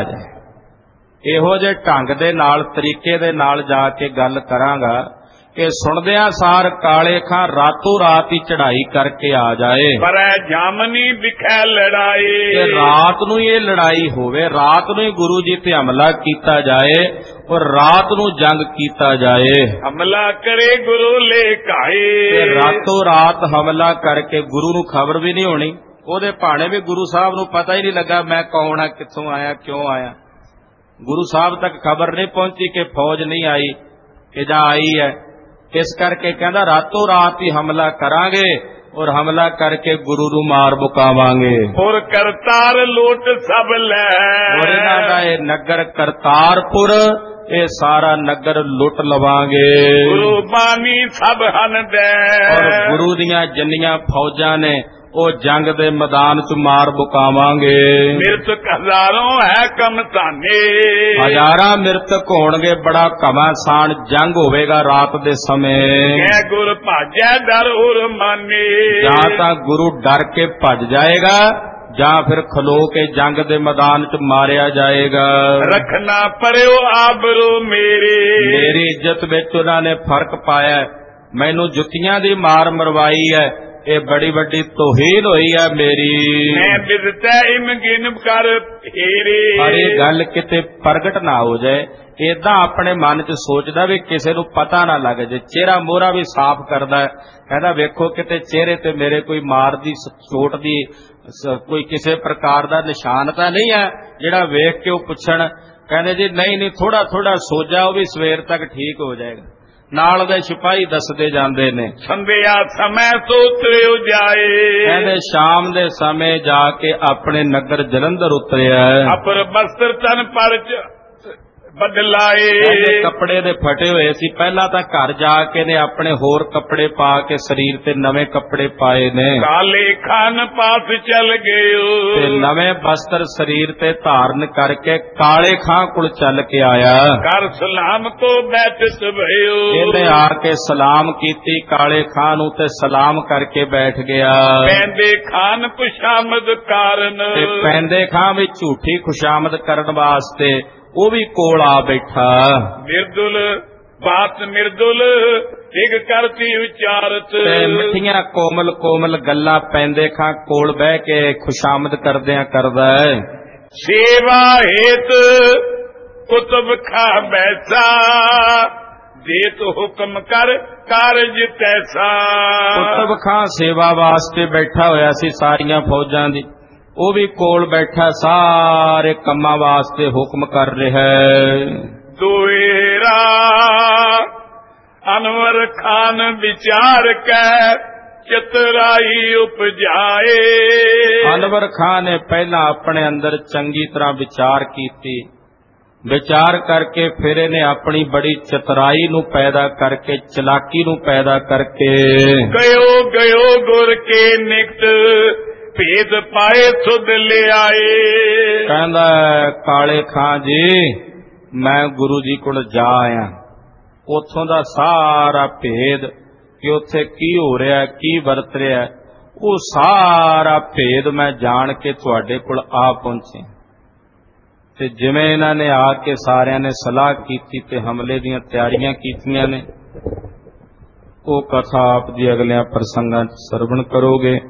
A: ਜਾਏ। ਇਹੋ ਜੇ ਢੰਗ ਦੇ ਨਾਲ ਤਰੀਕੇ ਦੇ ਨਾਲ ਜਾ ਕੇ ਗੱਲ ਕਰਾਂਗਾ ਕਿ ਸੁਣਦਿਆਂ ਸਾਰ ਕਾਲੇ ਖਾਂ ਰਾਤੋਂ ਰਾਤ ਹੀ ਚੜ੍ਹਾਈ ਕਰਕੇ ਆ ਜਾਏ।
C: ਪਰ ਜਾਮਨੀ ਵਿਖੇ ਲੜਾਈ,
A: ਤੇ ਰਾਤ ਨੂੰ ਇਹ ਲੜਾਈ ਹੋਵੇ, ਰਾਤ ਨੂੰ ਹੀ ਗੁਰੂ ਜੀ ਤੇ ਹਮਲਾ ਕੀਤਾ ਜਾਏ ਔਰ ਰਾਤ ਨੂੰ ਜੰਗ ਕੀਤਾ ਜਾਏ।
C: ਹਮਲਾ ਕਰੇ ਗੁਰੂ ਲੈ ਕਾਏ,
A: ਤੇ ਰਾਤੋਂ ਰਾਤ ਹਮਲਾ ਕਰਕੇ ਗੁਰੂ ਨੂੰ ਖਬਰ ਵੀ ਨਹੀਂ ਹੋਣੀ, ਉਹਦੇ ਭਾਣੇ ਵੀ ਗੁਰੂ ਸਾਹਿਬ ਨੂੰ ਪਤਾ ਹੀ ਨਹੀਂ ਲੱਗਾ ਮੈਂ ਕੌਣ ਆ, ਕਿੱਥੋਂ ਆਇਆ, ਕਿਉਂ ਆਇਆ। ਗੁਰੂ ਸਾਹਿਬ ਤੱਕ ਖਬਰ ਨਹੀਂ ਪਹੁੰਚੀ ਕਿ ਫੌਜ ਨਹੀਂ ਆਈ ਕਿ ਜਾਂ ਆਈ ਹੈ। ਇਸ ਕਰਕੇ ਕਹਿੰਦਾ ਰਾਤੋਂ ਰਾਤ ਹੀ ਹਮਲਾ ਕਰਾਂਗੇ ਔਰ ਹਮਲਾ ਕਰਕੇ ਗੁਰੂ ਨੂੰ ਮਾਰ ਮੁਕਾਵਾਂਗੇ।
C: ਔਰ ਕਰਤਾਰ ਲੂਟ ਸਭ ਲੈ,
A: ਔਰ ਇਹਨਾਂ ਦਾ ਇਹ ਨਗਰ ਕਰਤਾਰਪੁਰ, ਇਹ ਸਾਰਾ ਨਗਰ ਲੁੱਟ ਲਵਾਂਗੇ।
C: ਗੁਰੂ ਬਾਣੀ ਸਭ ਹਨ ਦੇ,
A: ਔਰ ਗੁਰੂ ਦੀਆਂ ਜਿੰਨੀਆਂ ਫੌਜਾਂ ਨੇ ਉਹ ਜੰਗ ਦੇ ਮੈਦਾਨ 'ਚ ਮਾਰ ਮੁਕਾਵਾਂਗੇ।
C: ਮਿਰਤਕ ਹਜ਼ਾਰਾਂ ਹੈ ਕਮਤਾਨੇ,
A: ਹਜ਼ਾਰਾਂ ਮਿਰਤਕ ਹੋਣਗੇ, ਬੜਾ ਘਮਾਸਾਨ ਜੰਗ ਹੋਵੇਗਾ ਰਾਤ ਦੇ ਸਮੇਂ।
C: ਕਹਿ ਗੁਰ ਭਾਜੈ ਡਰ ਉਰ ਮਾਨੇ,
A: ਜਾਂ ਤਾਂ ਗੁਰੂ ਡਰ ਕੇ ਭੱਜ ਜਾਏਗਾ ਜਾਂ ਫਿਰ ਖਲੋ ਕੇ ਜੰਗ ਦੇ ਮੈਦਾਨ 'ਚ ਮਾਰਿਆ ਜਾਏਗਾ।
C: ਰੱਖਣਾ ਪਰਿਓ ਆਬਰੂ ਮੇਰੇ,
A: ਮੇਰੀ ਇੱਜ਼ਤ ਵਿੱਚ ਉਹਨਾਂ ਨੇ ਫਰਕ ਪਾਇਆ, ਮੈਨੂੰ ਜੁੱਤੀਆਂ ਦੀ ਮਾਰ ਮਰਵਾਈ ਹੈ, ਇਹ ਬੜੀ ਵੱਡੀ ਤੋਹੀਨ ਹੋਈ ਹੈ ਮੇਰੀ।
C: ਮੈਂ ਬਿਦਤੈ ਇਮਗਿਨ ਕਰ ਫੇਰੇ,
A: ਪਰ ਇਹ ਗੱਲ ਕਿਤੇ ਪ੍ਰਗਟ ਨਾ ਹੋ ਜਾਏ, ਏਦਾਂ ਆਪਣੇ ਮਨ 'ਚ ਸੋਚਦਾ ਵੀ ਕਿਸੇ ਨੂੰ ਪਤਾ ਨਾ ਲੱਗ ਜਾਏ। ਚਿਹਰਾ ਮੋਹਰਾ ਵੀ ਸਾਫ਼ ਕਰਦਾ, ਕਹਿੰਦਾ ਵੇਖੋ ਕਿਤੇ ਚਿਹਰੇ ਤੇ ਮੇਰੇ ਕੋਈ ਮਾਰ ਦੀ ਚੋਟ ਦੀ ਕੋਈ ਕਿਸੇ ਪ੍ਰਕਾਰ ਦਾ ਨਿਸ਼ਾਨ ਤਾਂ ਨਹੀਂ ਹੈ ਜਿਹੜਾ ਵੇਖ ਕੇ ਉਹ ਪੁੱਛਣ। ਕਹਿੰਦੇ ਜੀ ਨਹੀਂ ਨਹੀਂ, ਥੋੜਾ ਥੋੜਾ ਸੋਜਾ, ਉਹ ਵੀ ਸਵੇਰ ਤੱਕ ਠੀਕ ਹੋ ਜਾਏਗਾ। ਨਾਲ ਦੇ ਸਿਪਾਹੀ ਦੱਸਦੇ ਜਾਂਦੇ ਨੇ
C: ਸੰਧਿਆ ਸਮੇਂ ਤੋਂ ਉਤਰਿਓ ਜਾਏ,
A: ਕਹਿੰਦੇ ਸ਼ਾਮ ਦੇ ਸਮੇਂ ਜਾ ਕੇ ਆਪਣੇ ਨਗਰ ਜਲੰਧਰ ਉਤਰਿਆ।
C: ਅਪਰ ਬਸਤਰ ਤਨ ਪਰ ਬਦਲਾਏ,
A: ਕੱਪੜੇ ਦੇ ਫਟੇ ਹੋਏ ਸੀ, ਪਹਿਲਾਂ ਤਾਂ ਘਰ ਜਾ ਕੇ ਨੇ ਆਪਣੇ ਹੋਰ ਕੱਪੜੇ ਪਾ ਕੇ ਸਰੀਰ ਤੇ ਨਵੇਂ ਕੱਪੜੇ ਪਾਏ ਨੇ।
C: ਕਾਲੇ ਖਾਨ ਪਾਸ ਚਲ ਗਏ,
A: ਤੇ ਨਵੇਂ ਬਸਤਰ ਸਰੀਰ ਤੇ ਧਾਰਨ ਕਰਕੇ ਕਾਲੇ ਖਾਂ ਕੋਲ ਚੱਲ ਕੇ ਆਇਆ।
C: ਕਰ ਸਲਾਮ ਕੋ ਬੈਠ ਭਇਓ,
A: ਇਹਨੇ ਆ ਕੇ ਸਲਾਮ ਕੀਤੀ ਕਾਲੇ ਖਾਂ ਨੂੰ ਤੇ ਸਲਾਮ ਕਰਕੇ ਬੈਠ ਗਿਆ।
C: ਪੈਂਦੇ ਖਾਨ ਖੁਸ਼ਾਮਦ ਕਾਰਨ,
A: ਤੇ ਪੈਂਦੇ ਖਾਂ ਵੀ ਝੂਠੀ ਖੁਸ਼ਾਮਦ ਕਰਨ ਵਾਸਤੇ ਉਹ ਵੀ ਕੋਲ ਆ ਬੈਠਾ।
C: ਮਿਰਦੁਲ ਬਾਤ ਮਿਰਦੁਲ ਇੱਕ ਕਰਤੀ ਵਿਚਾਰਤ,
A: ਤੇ ਮਿੱਠੀਆਂ ਕੋਮਲ ਕੋਮਲ ਗੱਲਾਂ ਪੈਂਦੇ ਖਾਂ ਕੋਲ ਬਹਿ ਕੇ ਖੁਸ਼ਾਮਦ ਕਰਦਿਆਂ ਕਰਦਾ ਹੈ।
C: ਸੇਵਾ ਹੇਤ ਕੁਤਬ ਖਾ ਬੈਠਾ, ਦੇਤ ਹੁਕਮ ਕਰ ਕਾਰਜ ਤੈਸਾ।
A: ਕੁਤਬ ਖਾਂ ਸੇਵਾ ਵਾਸਤੇ ਬੈਠਾ ਹੋਇਆ ਸੀ ਸਾਰੀਆਂ ਫੌਜਾਂ ਦੀ, ਉਹ ਵੀ ਕੋਲ ਬੈਠਾ ਸਾਰੇ ਕੰਮਾਂ ਵਾਸਤੇ ਹੁਕਮ ਕਰ ਰਿਹਾ ਹੈ।
C: ਦੋਏਰਾ ਅਨਵਰ ਖਾਨ ਵਿਚਾਰ ਕੈ ਚਤਰਾਈ ਉਪਜਾਏ,
A: ਅਨਵਰ ਖਾਨ ਨੇ ਪਹਿਲਾਂ ਆਪਣੇ ਅੰਦਰ ਚੰਗੀ ਤਰ੍ਹਾਂ ਵਿਚਾਰ ਕੀਤੀ, ਵਿਚਾਰ ਕਰਕੇ ਫਿਰ ਇਹਨੇ ਆਪਣੀ ਬੜੀ ਚਤਰਾਈ ਨੂੰ ਪੈਦਾ ਕਰਕੇ, ਚਲਾਕੀ ਨੂੰ ਪੈਦਾ ਕਰਕੇ
C: ਗਇਓ ਗਇਓ ਗੁਰ ਕੇ ਨਿਕਟ ਭੇਦ ਪਾਏ ਸੁਧ ਲਿਆਏ।
B: ਕਹਿੰਦਾ ਕਾਲੇ ਖਾਂ ਜੀ ਮੈਂ ਗੁਰੂ ਜੀ ਕੋਲ ਜਾ ਆਇਆ, ਉੱਥੋਂ ਦਾ ਸਾਰਾ ਭੇਦ ਕਿ ਉੱਥੇ ਕੀ ਹੋ ਰਿਹਾ ਕੀ ਵਰਤ ਰਿਹਾ ਉਹ ਸਾਰਾ ਭੇਦ ਮੈਂ ਜਾਣ ਕੇ ਤੁਹਾਡੇ ਕੋਲ ਆ ਪਹੁੰਚੇ। ਤੇ ਜਿਵੇਂ ਇਹਨਾਂ ਨੇ ਆ ਕੇ ਸਾਰਿਆਂ ਨੇ ਸਲਾਹ ਕੀਤੀ ਤੇ ਹਮਲੇ ਦੀਆਂ ਤਿਆਰੀਆਂ ਕੀਤੀਆਂ ਨੇ, ਉਹ ਕਥਾ ਆਪ ਜੀ ਅਗਲਿਆਂ ਪ੍ਰਸੰਗਾਂ 'ਚ ਸਰਵਣ ਕਰੋਗੇ।